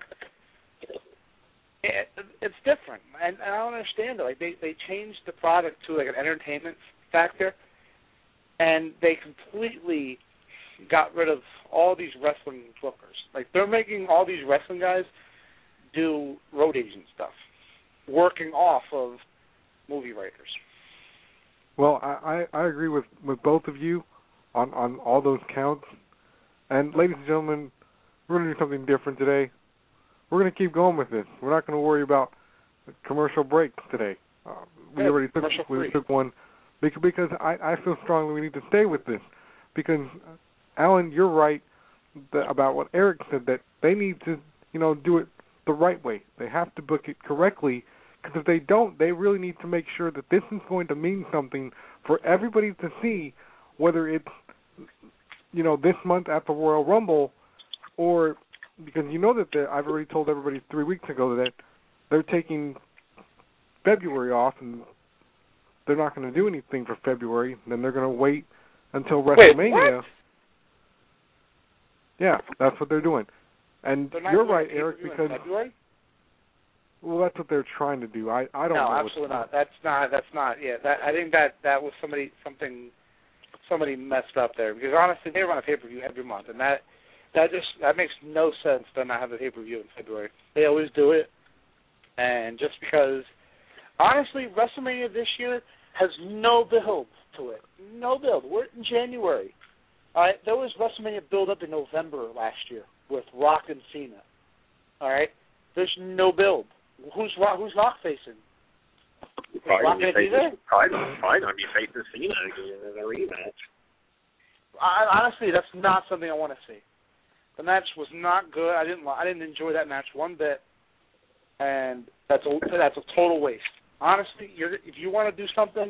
It's different, and I don't understand it. Like they changed the product to like an entertainment factor, and they completely got rid of all these wrestling bookers. Like they're making all these wrestling guys do road agent stuff, working off of movie writers. Well, I agree with both of you on all those counts. And ladies and gentlemen, we're going to do something different today. We're going to keep going with this. We're not going to worry about commercial breaks today. We already took one because I feel strongly we need to stay with this. Because, Alan, you're right about what Eric said, that they need to, do it the right way. They have to book it correctly, because if they don't, they really need to make sure that this is going to mean something for everybody to see, whether it's, this month at the Royal Rumble, or because that I've already told everybody 3 weeks ago that they're taking February off and they're not going to do anything for February. Then they're going to wait until WrestleMania. What? Yeah, that's what they're doing. And you're right, Eric, because February? Well, that's what they're trying to do. I don't know. No, absolutely not. That's not. Yeah, I think that was somebody messed up there, because honestly they run a pay-per-view every month, and that makes no sense to not have a pay-per-view in February. They always do it, and just because, honestly, WrestleMania this year has no build to it. No build. We're in January. All right, there was WrestleMania build up in November last year with Rock and Cena. All right, there's no build. Who's Rock facing? Probably going to be facing Cena in a rematch. Honestly, that's not something I want to see. The match was not good. I didn't enjoy that match one bit, and that's a total waste. Honestly, if you want to do something,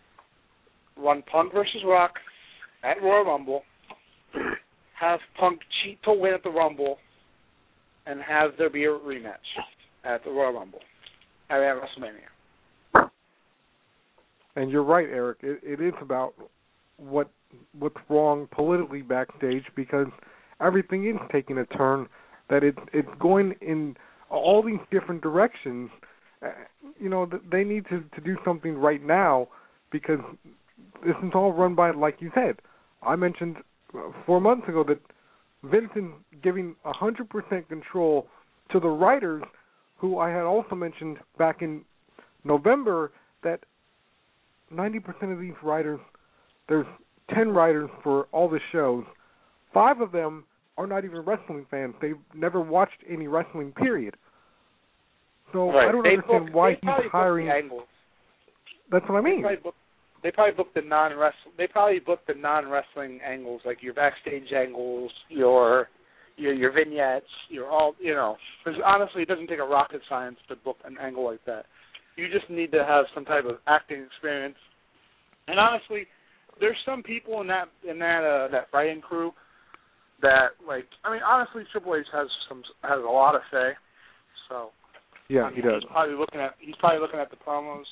run Punk versus Rock at Royal Rumble, have Punk cheat to win at the Rumble, and have there be a rematch at the Royal Rumble at WrestleMania. And you're right, Eric. It is about what's wrong politically backstage, because everything is taking a turn, that it's going in all these different directions. They need to do something right now, because this is all run by, like you said. I mentioned 4 months ago that Vincent giving 100% control to the writers, who I had also mentioned back in November, that 90% of these writers, there's 10 writers for all the shows. 5 of them are not even wrestling fans. They've never watched any wrestling, period. So right. I don't understand why he's hiring. That's what I mean. They probably booked the non-wrestling. They probably booked the non-wrestling angles, like your backstage angles, your vignettes, your all. Because honestly, it doesn't take a rocket science to book an angle like that. You just need to have some type of acting experience. And honestly, there's some people in that writing crew that, like, I mean, honestly, Triple H has a lot of say. So yeah, he does. He's probably looking at the promos.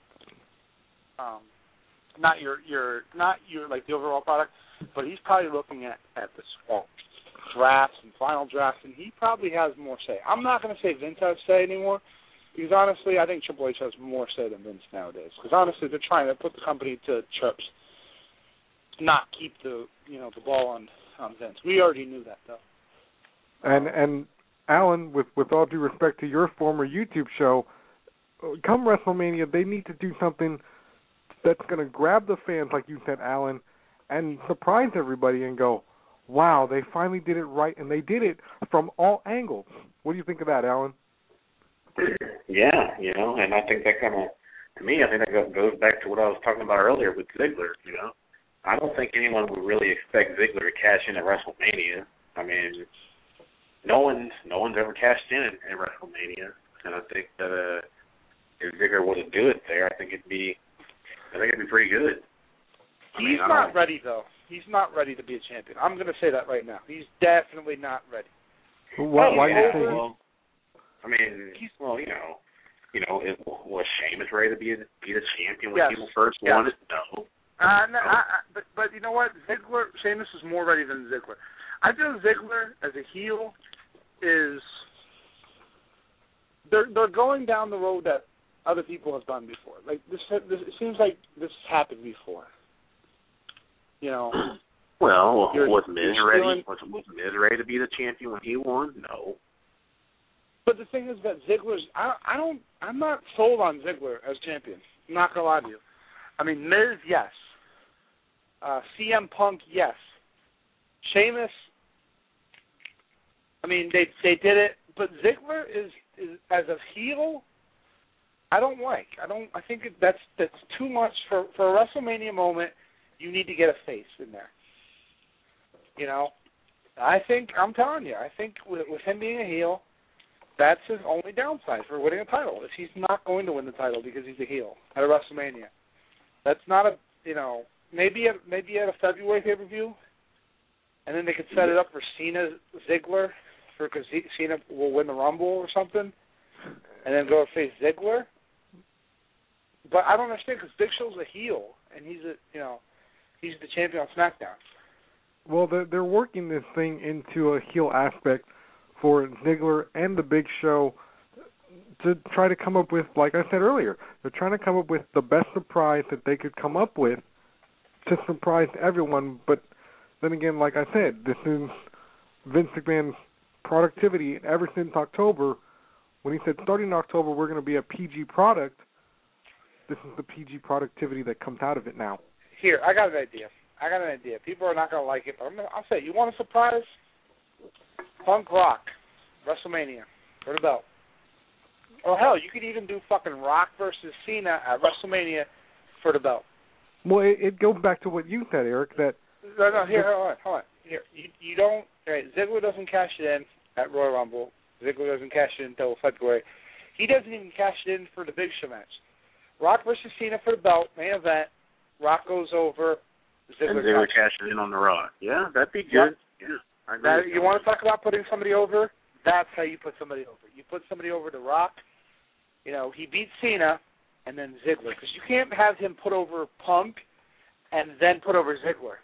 Not your like the overall product, but he's probably looking at the drafts and final drafts, and he probably has more say. I'm not going to say Vince has say anymore, because honestly, I think Triple H has more say than Vince nowadays. Because honestly, they're trying to put the company to chips, not keep the ball on Vince. We already knew that though. And Alan, with all due respect to your former YouTube show, come WrestleMania, they need to do something that's going to grab the fans, like you said, Alan, and surprise everybody and go, wow, they finally did it right, and they did it from all angles. What do you think of that, Alan? Yeah, and I think that kind of, to me, I think that goes back to what I was talking about earlier with Ziggler, I don't think anyone would really expect Ziggler to cash in at WrestleMania. I mean, no one's ever cashed in at WrestleMania, and I think that if Ziggler were to do it there, I think it'd be pretty good. He's not ready though. He's not ready to be a champion. I'm going to say that right now. He's definitely not ready. Why do you say? Well, I mean, was Sheamus ready to be the champion when people first won it? No. But you know what? Sheamus is more ready than Ziggler. I feel Ziggler as a heel is they're going down the road that other people have done before. Like this it seems like this has happened before. Well, was Miz ready? Was Miz ready to be the champion when he won? No. But the thing is that Ziggler's I'm not sold on Ziggler as champion. I'm not gonna lie to you. I mean, Miz, yes. CM Punk, yes. Sheamus, I mean, they did it, but Ziggler is as a heel, I don't like. I think that's too much for a WrestleMania moment. You need to get a face in there. I'm telling you, I think with him being a heel, that's his only downside for winning a title. Is he's not going to win the title because he's a heel at a WrestleMania. That's not maybe at a February pay-per-view, and then they could set it up for Cena Ziggler, because Cena will win the Rumble or something, and then go face Ziggler. But I don't understand, because Big Show's a heel, and he's the champion on SmackDown. Well, they're working this thing into a heel aspect for Ziggler and the Big Show to try to come up with, like I said earlier, they're trying to come up with the best surprise that they could come up with to surprise everyone. But then again, like I said, this is Vince McMahon's productivity ever since October, when he said starting in October we're going to be a PG product. This is the PG productivity that comes out of it now. Here, I got an idea. People are not going to like it, but I'll say, you want a surprise? Punk Rock, WrestleMania, for the belt. Or hell, you could even do fucking Rock versus Cena at WrestleMania for the belt. Well, it goes back to what you said, Eric, that... No, here, hold on. Here, you don't... Right, Ziggler doesn't cash it in at Royal Rumble. Ziggler doesn't cash it in until February. He doesn't even cash it in for the Big Show match. Rock versus Cena for the belt, main event. Rock goes over. Ziggler cashes in on the Rock. Yeah, that'd be good. Yep. Yeah, I agree. You want to talk about putting somebody over? That's how you put somebody over. You put somebody over to Rock. He beats Cena and then Ziggler, because you can't have him put over Punk and then put over Ziggler.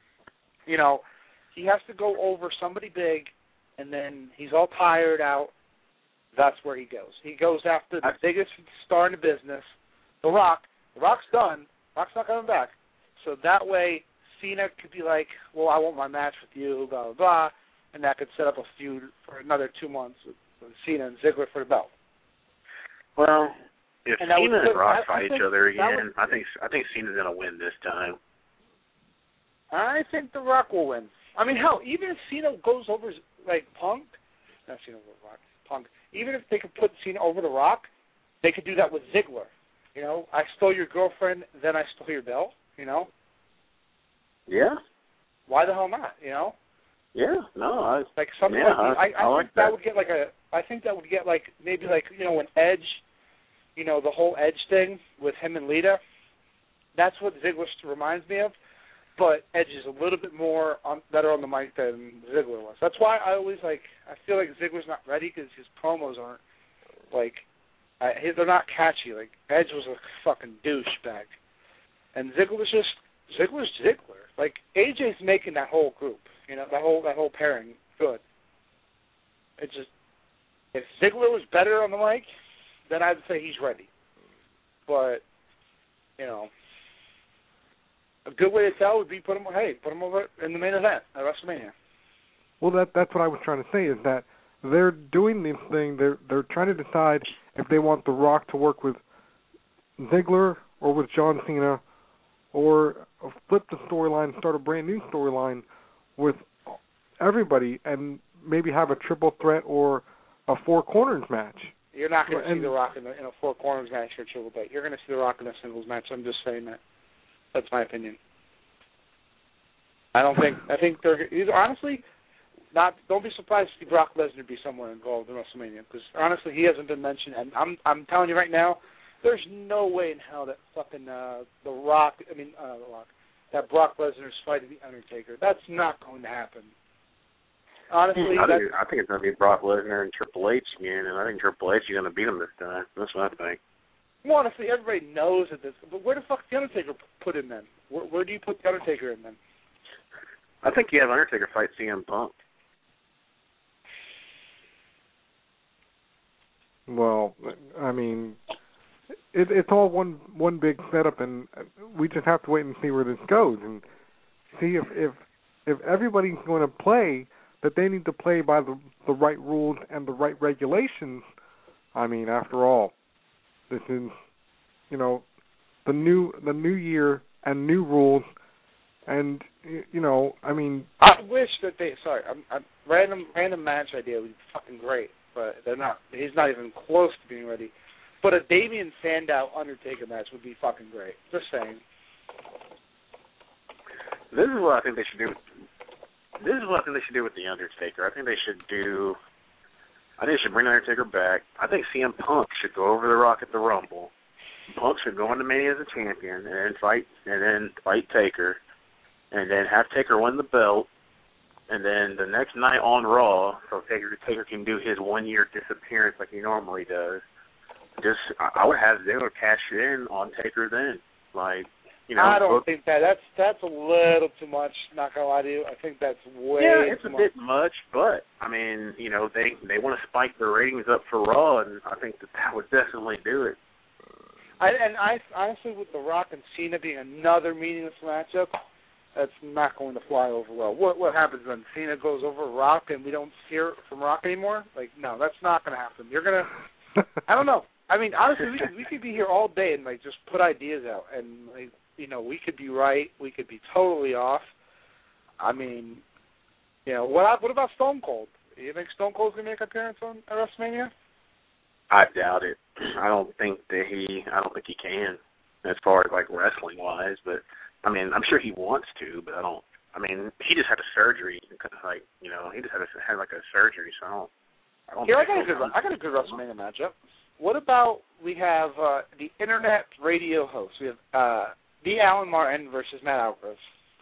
He has to go over somebody big, and then he's all tired out. That's where he goes. He goes after the biggest star in the business, The Rock. The Rock's done. Rock's not coming back. So that way, Cena could be like, well, I want my match with you, blah, blah, blah, and that could set up a feud for another 2 months with Cena and Ziggler for the belt. Well, if Cena and Rock fight each other again, I think Cena's going to win this time. I think The Rock will win. I mean, hell, even if Cena goes over, like, Punk, not Cena over Rock, Punk, even if they could put Cena over The Rock, they could do that with Ziggler. I stole your girlfriend, then I stole your belt, Yeah. Why the hell not, Yeah, no, like something like I think that would get like I think that would get like maybe like an Edge, the whole Edge thing with him and Lita. That's what Ziggler reminds me of. but Edge is a little bit more better on the mic than Ziggler was. That's why I feel like Ziggler's not ready because his promos aren't they're not catchy. Like Edge was a fucking douchebag, and Ziggler's Ziggler. Like AJ's making that whole group, that whole pairing good. It's just if Ziggler was better on the mic, then I'd say he's ready. But a good way to tell would be put him over in the main event at WrestleMania. Well, that's what I was trying to say is that they're doing this thing. They're trying to decide if they want The Rock to work with Ziggler or with John Cena, or flip the storyline and start a brand new storyline with everybody and maybe have a triple threat or a four corners match. You're not going to see The Rock in a four corners match or a triple threat. You're going to see The Rock in a singles match. I'm just saying that. That's my opinion. I think they're honestly. Don't be surprised to see Brock Lesnar be somewhere involved in WrestleMania, because honestly he hasn't been mentioned, and I'm telling you right now, there's no way in hell that fucking that Brock Lesnar's fighting the Undertaker. That's not going to happen. Honestly, I think it's going to be Brock Lesnar and Triple H again, and I think Triple H is going to beat him this time. That's what I think. Well, honestly, everybody knows that but where the fuck is the Undertaker put in then? Where do you put the Undertaker in then? I think you have Undertaker fight CM Punk. Well, I mean, it's all one big setup, and we just have to wait and see where this goes, and see if everybody's going to play, that they need to play by the right rules and the right regulations. I mean, after all, this is the new year and new rules, and I mean, I wish that random match idea would be fucking great. But they're not. He's not even close to being ready. But a Damien Sandow Undertaker match would be fucking great. Just saying. This is what I think they should do. This is what I think they should do with the Undertaker. I think they should bring the Undertaker back. I think CM Punk should go over The Rock at the Rumble. Punk should go into Mania as a champion and fight Taker, and then have Taker win the belt. And then the next night on Raw, so Taker can do his 1 year disappearance like he normally does. I would have Ziggler cash in on Taker then, I don't think that's a little too much. Not gonna lie to you, I think that's way too much. Yeah, it's a bit much, but I mean, they want to spike their ratings up for Raw, and I think that would definitely do it. I honestly, with The Rock and Cena being another meaningless matchup, that's not going to fly over well. What happens when Cena goes over Rock and we don't hear from Rock anymore? No, that's not going to happen. You're going to, I don't know. I mean, honestly, we could be here all day and just put ideas out, and we could be right, we could be totally off. I mean, what about Stone Cold? You think Stone Cold's going to make an appearance at WrestleMania? I doubt it. I don't think he can, as far as wrestling wise, but. I mean, I'm sure he wants to, but he just had a surgery. He just had a surgery, so I don't. Here, I got a good WrestleMania matchup. What about we have the internet radio host? We have the Alan Martin versus Matt Alvarez.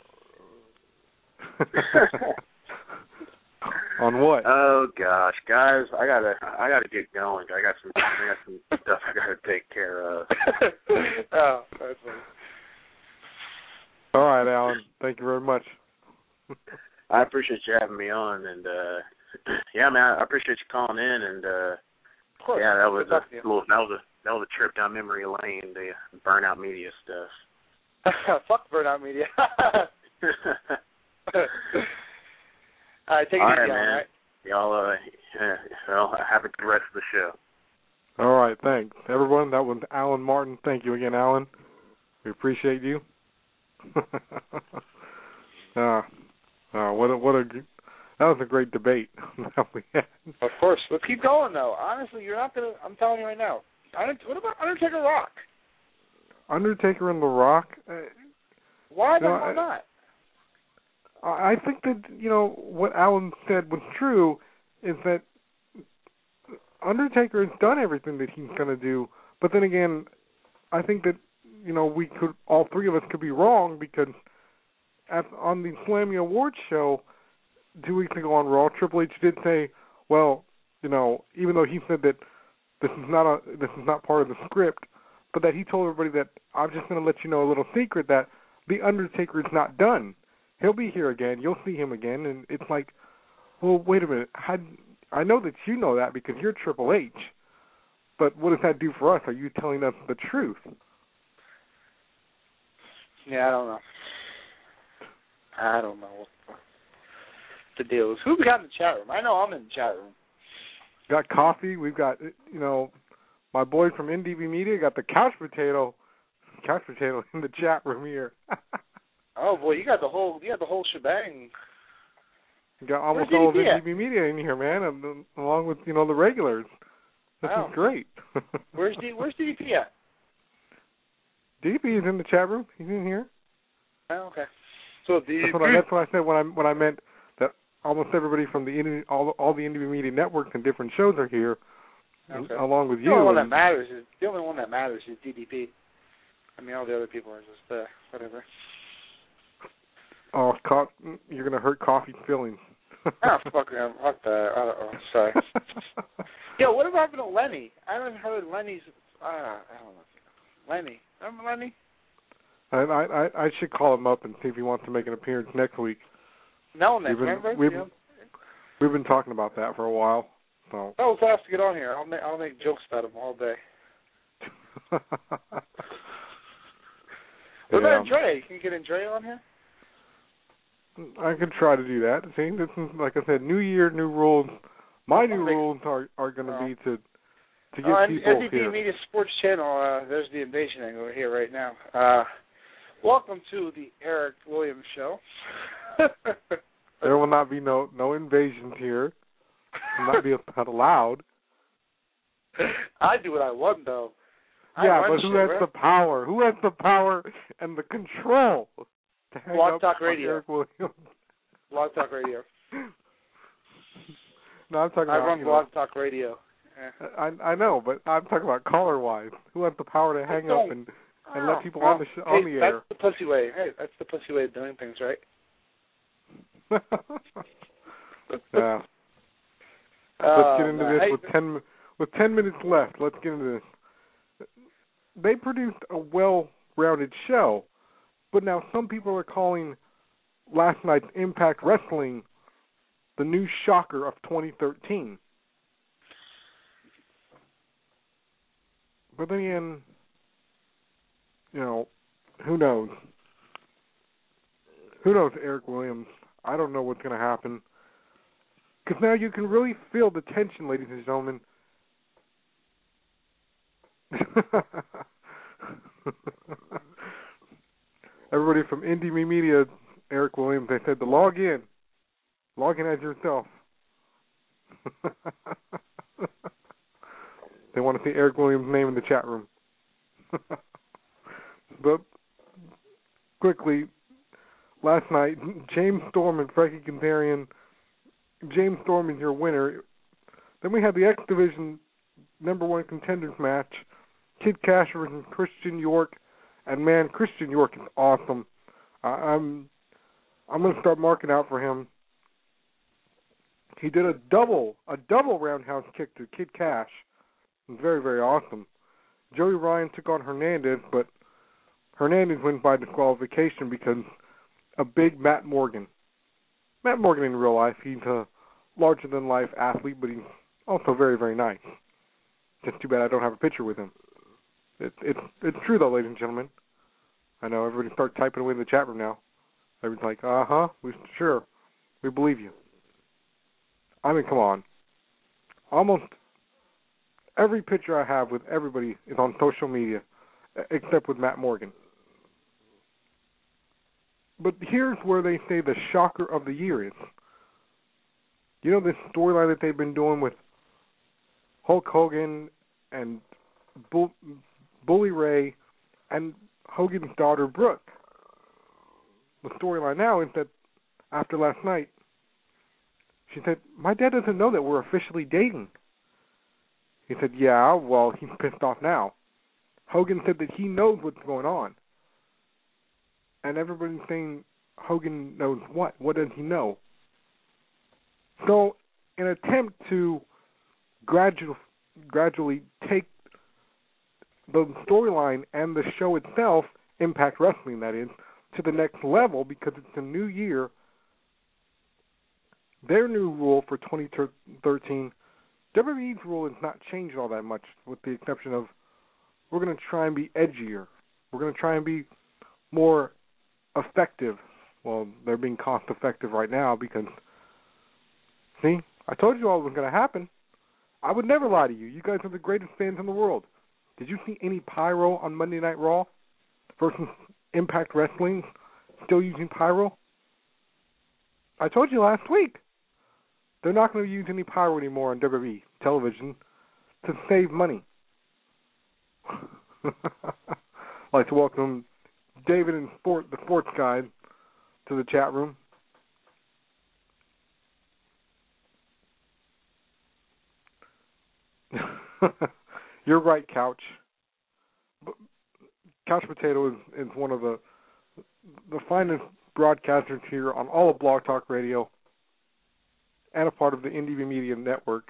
On what? Oh gosh, guys, I gotta get going. I got some stuff I gotta take care of. Oh, that's funny. All right, Alan. Thank you very much. I appreciate you having me on, and yeah, man, I appreciate you calling in, and of course. Yeah, that was a trip down memory lane, the Burnout Media stuff. Fuck Burnout Media. All right, take it easy, man. Right? Y'all, have a good rest of the show. All right, thanks, everyone. That was Alan Martin. Thank you again, Alan. We appreciate you. That was a great debate that we had. Of course. Let's keep going, though. Honestly, you're not going to... I'm telling you right now. What about Undertaker Rock? Undertaker and The Rock? Why not? I think that, what Alan said was true, is that Undertaker has done everything that he's going to do, but then again, I think that, all three of us could be wrong, because on the Slammy Awards show 2 weeks ago on Raw, Triple H did say, well, you know, even though he said that this is not part of the script, but that he told everybody that I'm just going to let you know a little secret that the Undertaker is not done. He'll be here again. You'll see him again, and it's like, well, wait a minute. I know that you know that because you're Triple H, but what does that do for us? Are you telling us the truth? Yeah, I don't know what the deal is. Who we got in the chat room? I know I'm in the chat room. Got coffee. We've got, you know, my boy from NDB Media got the couch potato in the chat room here. Oh boy, you got the whole shebang. You got almost all of NDB Media in here, man, along with, you know, the regulars. This is great. Where's DDP at? DDP is in the chat room. He's in here. Oh, okay. So that's what I said when I meant that almost everybody from all the NDB Media networks and different shows are here, along with you. The only one that matters is DDP. I mean, all the other people are just whatever. Oh, you're gonna hurt Coffee's feelings. Oh, fuck him. Fuck that. Sorry. Yo, what happened to Lenny? I haven't heard Lenny's. I don't know. Lenny. Remember Lenny? I should call him up and see if he wants to make an appearance next week. Remember? We've been talking about that for a while. So. Oh, it's fast to get on here. I'll make jokes about him all day. What about Andre? Can you get Andre on here? I could try to do that. See, this is, like I said, new year, new rules. My new rules are going to be to get people NDP here. Media Sports Channel, there's the invasion angle here right now. Welcome to the Eric Williams Show. There will not be no invasions here. Will not be allowed. I do what I want, though. Yeah, but who has the power? Who has the power and the control to hang Blog up Talk Radio. Eric Williams? Blog Talk Radio. No, I'm talking about. I run Blog Talk Radio. I know, but I'm talking about caller-wise. Who has the power to hang up and let people on the air? That's the pussy way. Hey, that's the pussy way of doing things, right? Yeah. Let's get into this with 10 minutes left. Let's get into this. They produced a well-rounded show, but now some people are calling last night's Impact Wrestling the new shocker of 2013. But then again, you know, who knows? Who knows, Eric Williams? I don't know what's going to happen. Because now you can really feel the tension, ladies and gentlemen. Everybody from NDB Media, Eric Williams, they said to log in as yourself. They want to see Eric Williams' name in the chat room. But quickly, last night, James Storm and Frankie Kazarian. James Storm is your winner. Then we had the X Division #1 contenders match. Kid Cash versus Christian York, and man, Christian York is awesome. I'm going to start marking out for him. He did a double roundhouse kick to Kid Cash. It was very, very awesome. Joey Ryan took on Hernandez, but Hernandez wins by disqualification because a big Matt Morgan. Matt Morgan in real life, he's a larger-than-life athlete, but he's also very, very nice. Just too bad I don't have a picture with him. It's true, though, ladies and gentlemen. I know everybody start typing away in the chat room now. Everybody's like, sure, we believe you. I mean, come on. Almost every picture I have with everybody is on social media, except with Matt Morgan. But here's where they say the shocker of the year is. You know this storyline that they've been doing with Hulk Hogan and Bully Ray and Hogan's daughter, Brooke? The storyline now is that after last night, she said, my dad doesn't know that we're officially dating. He said, yeah, well, he's pissed off now. Hogan said that he knows what's going on. And everybody's saying, Hogan knows what. What does he know? So, in an attempt to gradually take the storyline and the show itself, Impact Wrestling that is, to the next level, because it's a new year, their new rule for 2013, WWE's rule has not changed all that much, with the exception of we're going to try and be edgier. We're going to try and be more effective. Well, they're being cost effective right now because, see, I told you all it was going to happen. I would never lie to you. You guys are the greatest fans in the world. Did you see any pyro on Monday Night Raw versus Impact Wrestling still using pyro? I told you last week. They're not going to use any pyro anymore on WWE television to save money. I'd like to welcome David and the Sports Guide to the chat room. You're right, Couch. Couch Potato is one of the finest broadcasters here on all of Blog Talk Radio and a part of the Indie Media Network.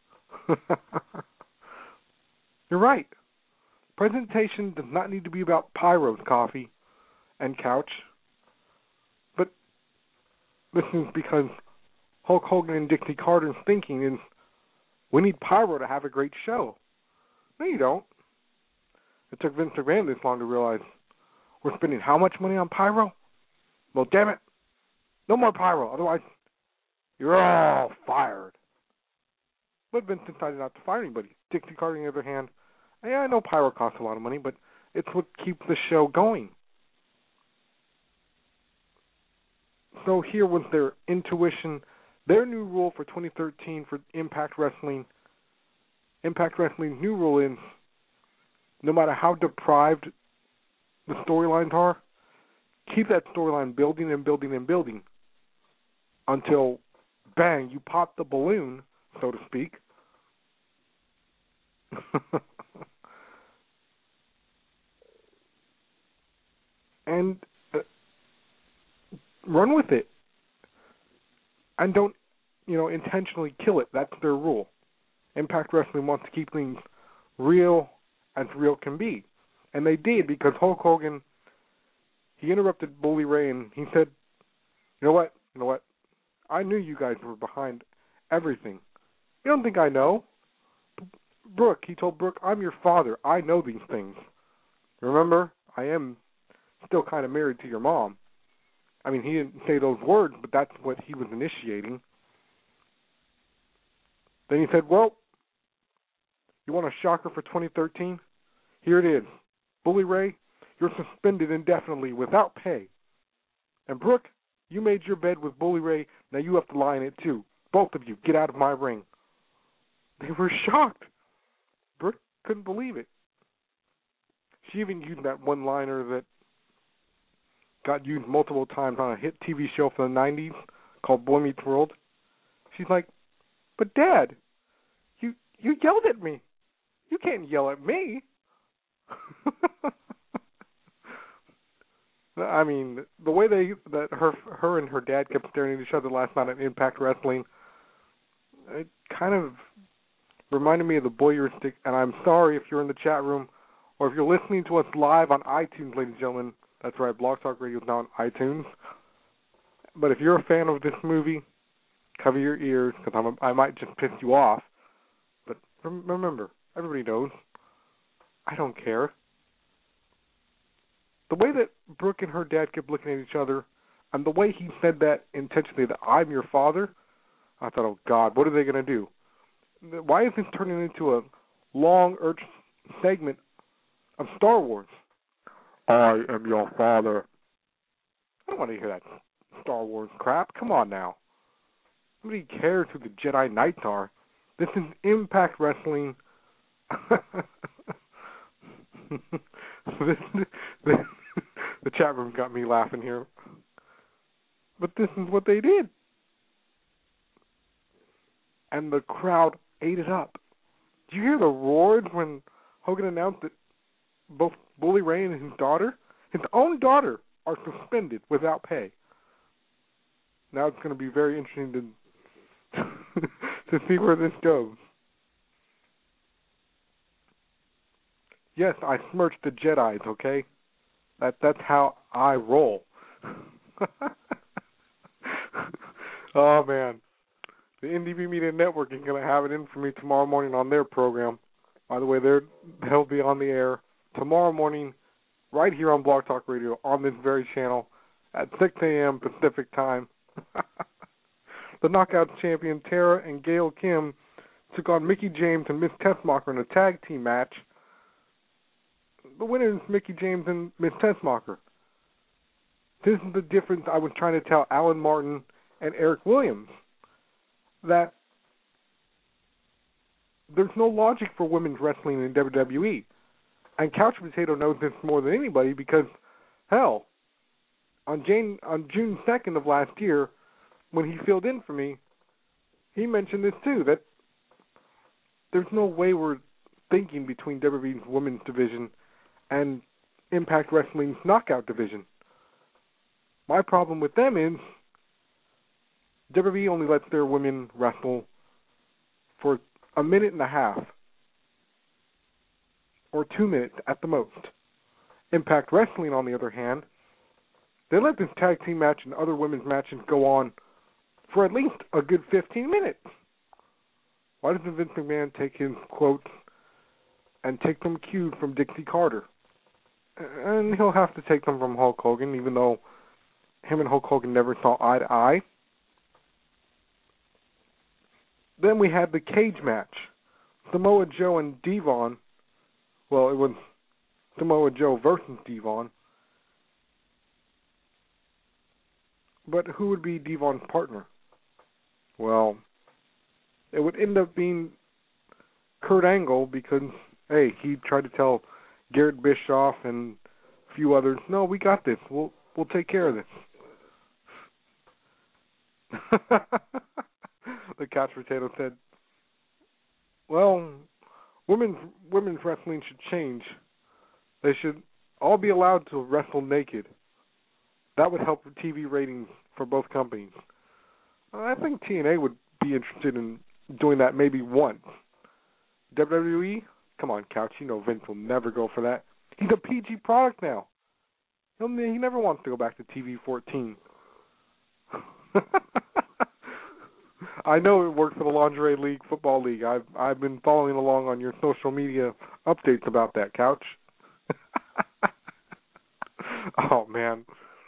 You're right. Presentation does not need to be about pyros, Coffee and Couch. But this is because Hulk Hogan and Dixie Carter's thinking is, we need pyro to have a great show. No, you don't. It took Vince McMahon this long to realize we're spending how much money on pyro? Well, damn it. No more pyro. Otherwise, you're all fired. But Vince decided not to fire anybody. Dixie Carter, on the other hand, yeah, I know pyro costs a lot of money, but it's what keeps the show going. So here was their intuition. Their new rule for 2013 for Impact Wrestling. Impact Wrestling's new rule is, no matter how deprived the storylines are, keep that storyline building and building and building until, bang, you pop the balloon, so to speak. And run with it. And don't, intentionally kill it. That's their rule. Impact Wrestling wants to keep things real as real can be. And they did, because Hulk Hogan, he interrupted Bully Ray and he said, you know what? I knew you guys were behind everything. You don't think I know? Brooke, he told Brooke, I'm your father. I know these things. Remember, I am still kind of married to your mom. I mean, he didn't say those words, but that's what he was initiating. Then he said, well, you want a shocker for 2013? Here it is. Bully Ray, you're suspended indefinitely without pay. And Brooke, you made your bed with Bully Ray. Now you have to lie in it too. Both of you, get out of my ring. They were shocked. Brooke couldn't believe it. She even used that one-liner that got used multiple times on a hit TV show from the 90s called Boy Meets World. She's like, but Dad, you yelled at me. You can't yell at me. I mean, the way that her and her dad kept staring at each other last night at Impact Wrestling, it kind of reminded me of the Boyeristic. And I'm sorry if you're in the chat room or if you're listening to us live on iTunes, ladies and gentlemen. That's right, Blog Talk Radio is now on iTunes. But if you're a fan of this movie, cover your ears, because I might just piss you off. But remember, everybody knows, I don't care. The way that Brooke and her dad kept looking at each other, and the way he said that intentionally, that I'm your father, I thought, oh God, what are they going to do? Why is this turning into a long segment of Star Wars? I am your father. I don't want to hear that Star Wars crap. Come on now. Nobody cares who the Jedi Knights are. This is Impact Wrestling. The chat room got me laughing here. But this is what they did. And the crowd ate it up. Did you hear the roars when Hogan announced that both Bully Ray and his own daughter, are suspended without pay? Now it's going to be very interesting to see where this goes. Yes, I smirched the Jedis, okay? That's how I roll. Oh, man. The NDB Media Network is going to have it in for me tomorrow morning on their program. By the way, they'll be on the air tomorrow morning right here on Blog Talk Radio on this very channel at 6 a.m. Pacific time. The Knockouts champion Tara and Gail Kim took on Mickie James and Miss Tessmacher in a tag team match. The winner is Mickie James and Miss Tessmacher. This is the difference I was trying to tell Alan Martin and Eric Williams, that there's no logic for women's wrestling in WWE. And Couch Potato knows this more than anybody because, hell, on June 2nd of last year, when he filled in for me, he mentioned this too, that there's no way we're thinking between WWE's women's division and Impact Wrestling's knockout division. My problem with them is WWE only lets their women wrestle for a minute and a half or 2 minutes at the most. Impact Wrestling, on the other hand, they let this tag team match and other women's matches go on for at least a good 15 minutes. Why doesn't Vince McMahon take his quotes and take them cued from Dixie Carter? And he'll have to take them from Hulk Hogan, even though him and Hulk Hogan never saw eye to eye. Then we had the cage match. Samoa Joe and Devon. Well, it was Samoa Joe versus Devon. But who would be Devon's partner? Well, it would end up being Kurt Angle because, hey, he tried to tell Garrett Bischoff and a few others, no, we got this. We'll take care of this. The Couch Potato said, well, women's wrestling should change. They should all be allowed to wrestle naked. That would help with TV ratings for both companies. I think TNA would be interested in doing that maybe once. WWE? Come on, Couch. You know Vince will never go for that. He's a PG product now. He never wants to go back to TV-14. I know it works for the Lingerie League, Football League. I've been following along on your social media updates about that, Couch. Oh, man.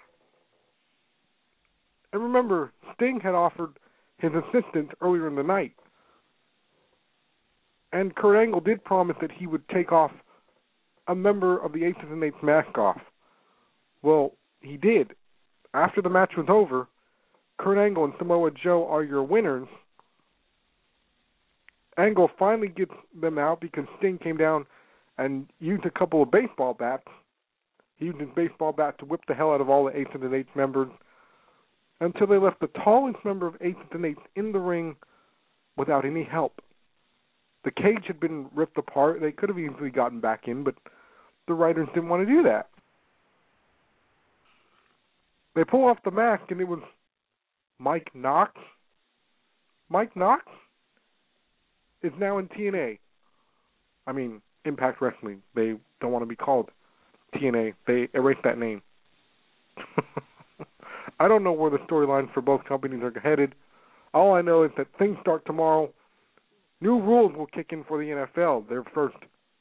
And remember, Sting had offered his assistance earlier in the night. And Kurt Angle did promise that he would take off a member of the Aces and Eights mask off. Well, he did. After the match was over, Kurt Angle and Samoa Joe are your winners. Angle finally gets them out because Sting came down and used a couple of baseball bats. He used his baseball bat to whip the hell out of all the Aces and Eights members until they left the tallest member of Aces and Eights in the ring without any help. The cage had been ripped apart. They could have easily gotten back in, but the writers didn't want to do that. They pull off the mask, and it was Mike Knox. Mike Knox is now in TNA. I mean, Impact Wrestling. They don't want to be called TNA. They erased that name. I don't know where the storylines for both companies are headed. All I know is that things start tomorrow. New rules will kick in for the NFL. Their first,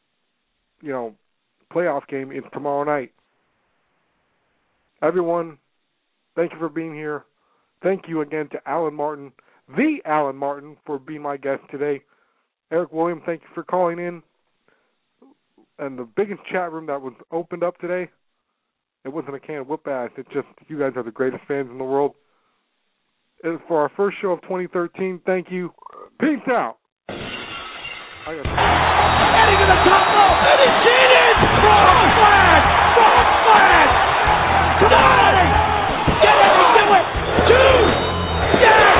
playoff game is tomorrow night. Everyone, thank you for being here. Thank you again to Alan Martin, the Alan Martin, for being my guest today. Eric Williams, thank you for calling in. And the biggest chat room that was opened up today, it wasn't a can of whoop ass. It's just you guys are the greatest fans in the world. And for our first show of 2013, thank you. Peace out. Heading to the top rope, and he cheated! Frog splash! Frog splash! Come on! Get it! Do it! Two! Yes!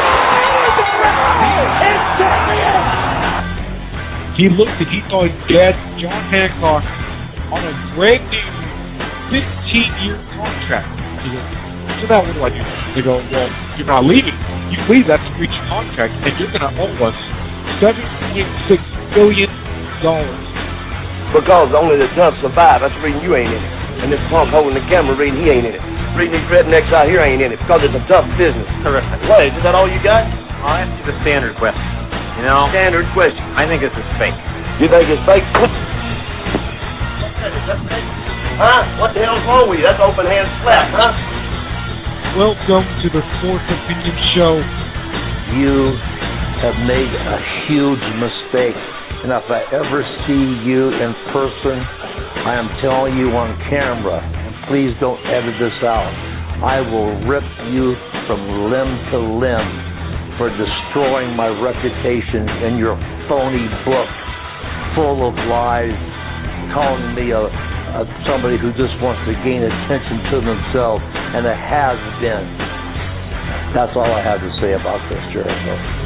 It's champion! He looked and he saw his dad, John Hancock, on a brand new 15-year contract. He goes, So now what do? They go, well, you're not leaving. You leave, that's a breach of contract, and you're going to owe us $7.6 billion. Because only the dubs survive. That's the reason you ain't in it. And this punk holding the camera reading he ain't in it. Reading these rednecks out here ain't in it because it's a tough business. Terrific. What, is that all you got? I'll ask you the standard question. You know? Standard question. I think this is fake. You think it's fake? Huh? What the hell's wrong with you? That's open hand slap, huh? Welcome to the Sports Opinion Show. You have made a huge mistake. And if I ever see you in person, I am telling you on camera, and please don't edit this out, I will rip you from limb to limb for destroying my reputation in your phony book full of lies, calling me somebody who just wants to gain attention to themselves and a has-been. That's all I have to say about this, Jericho.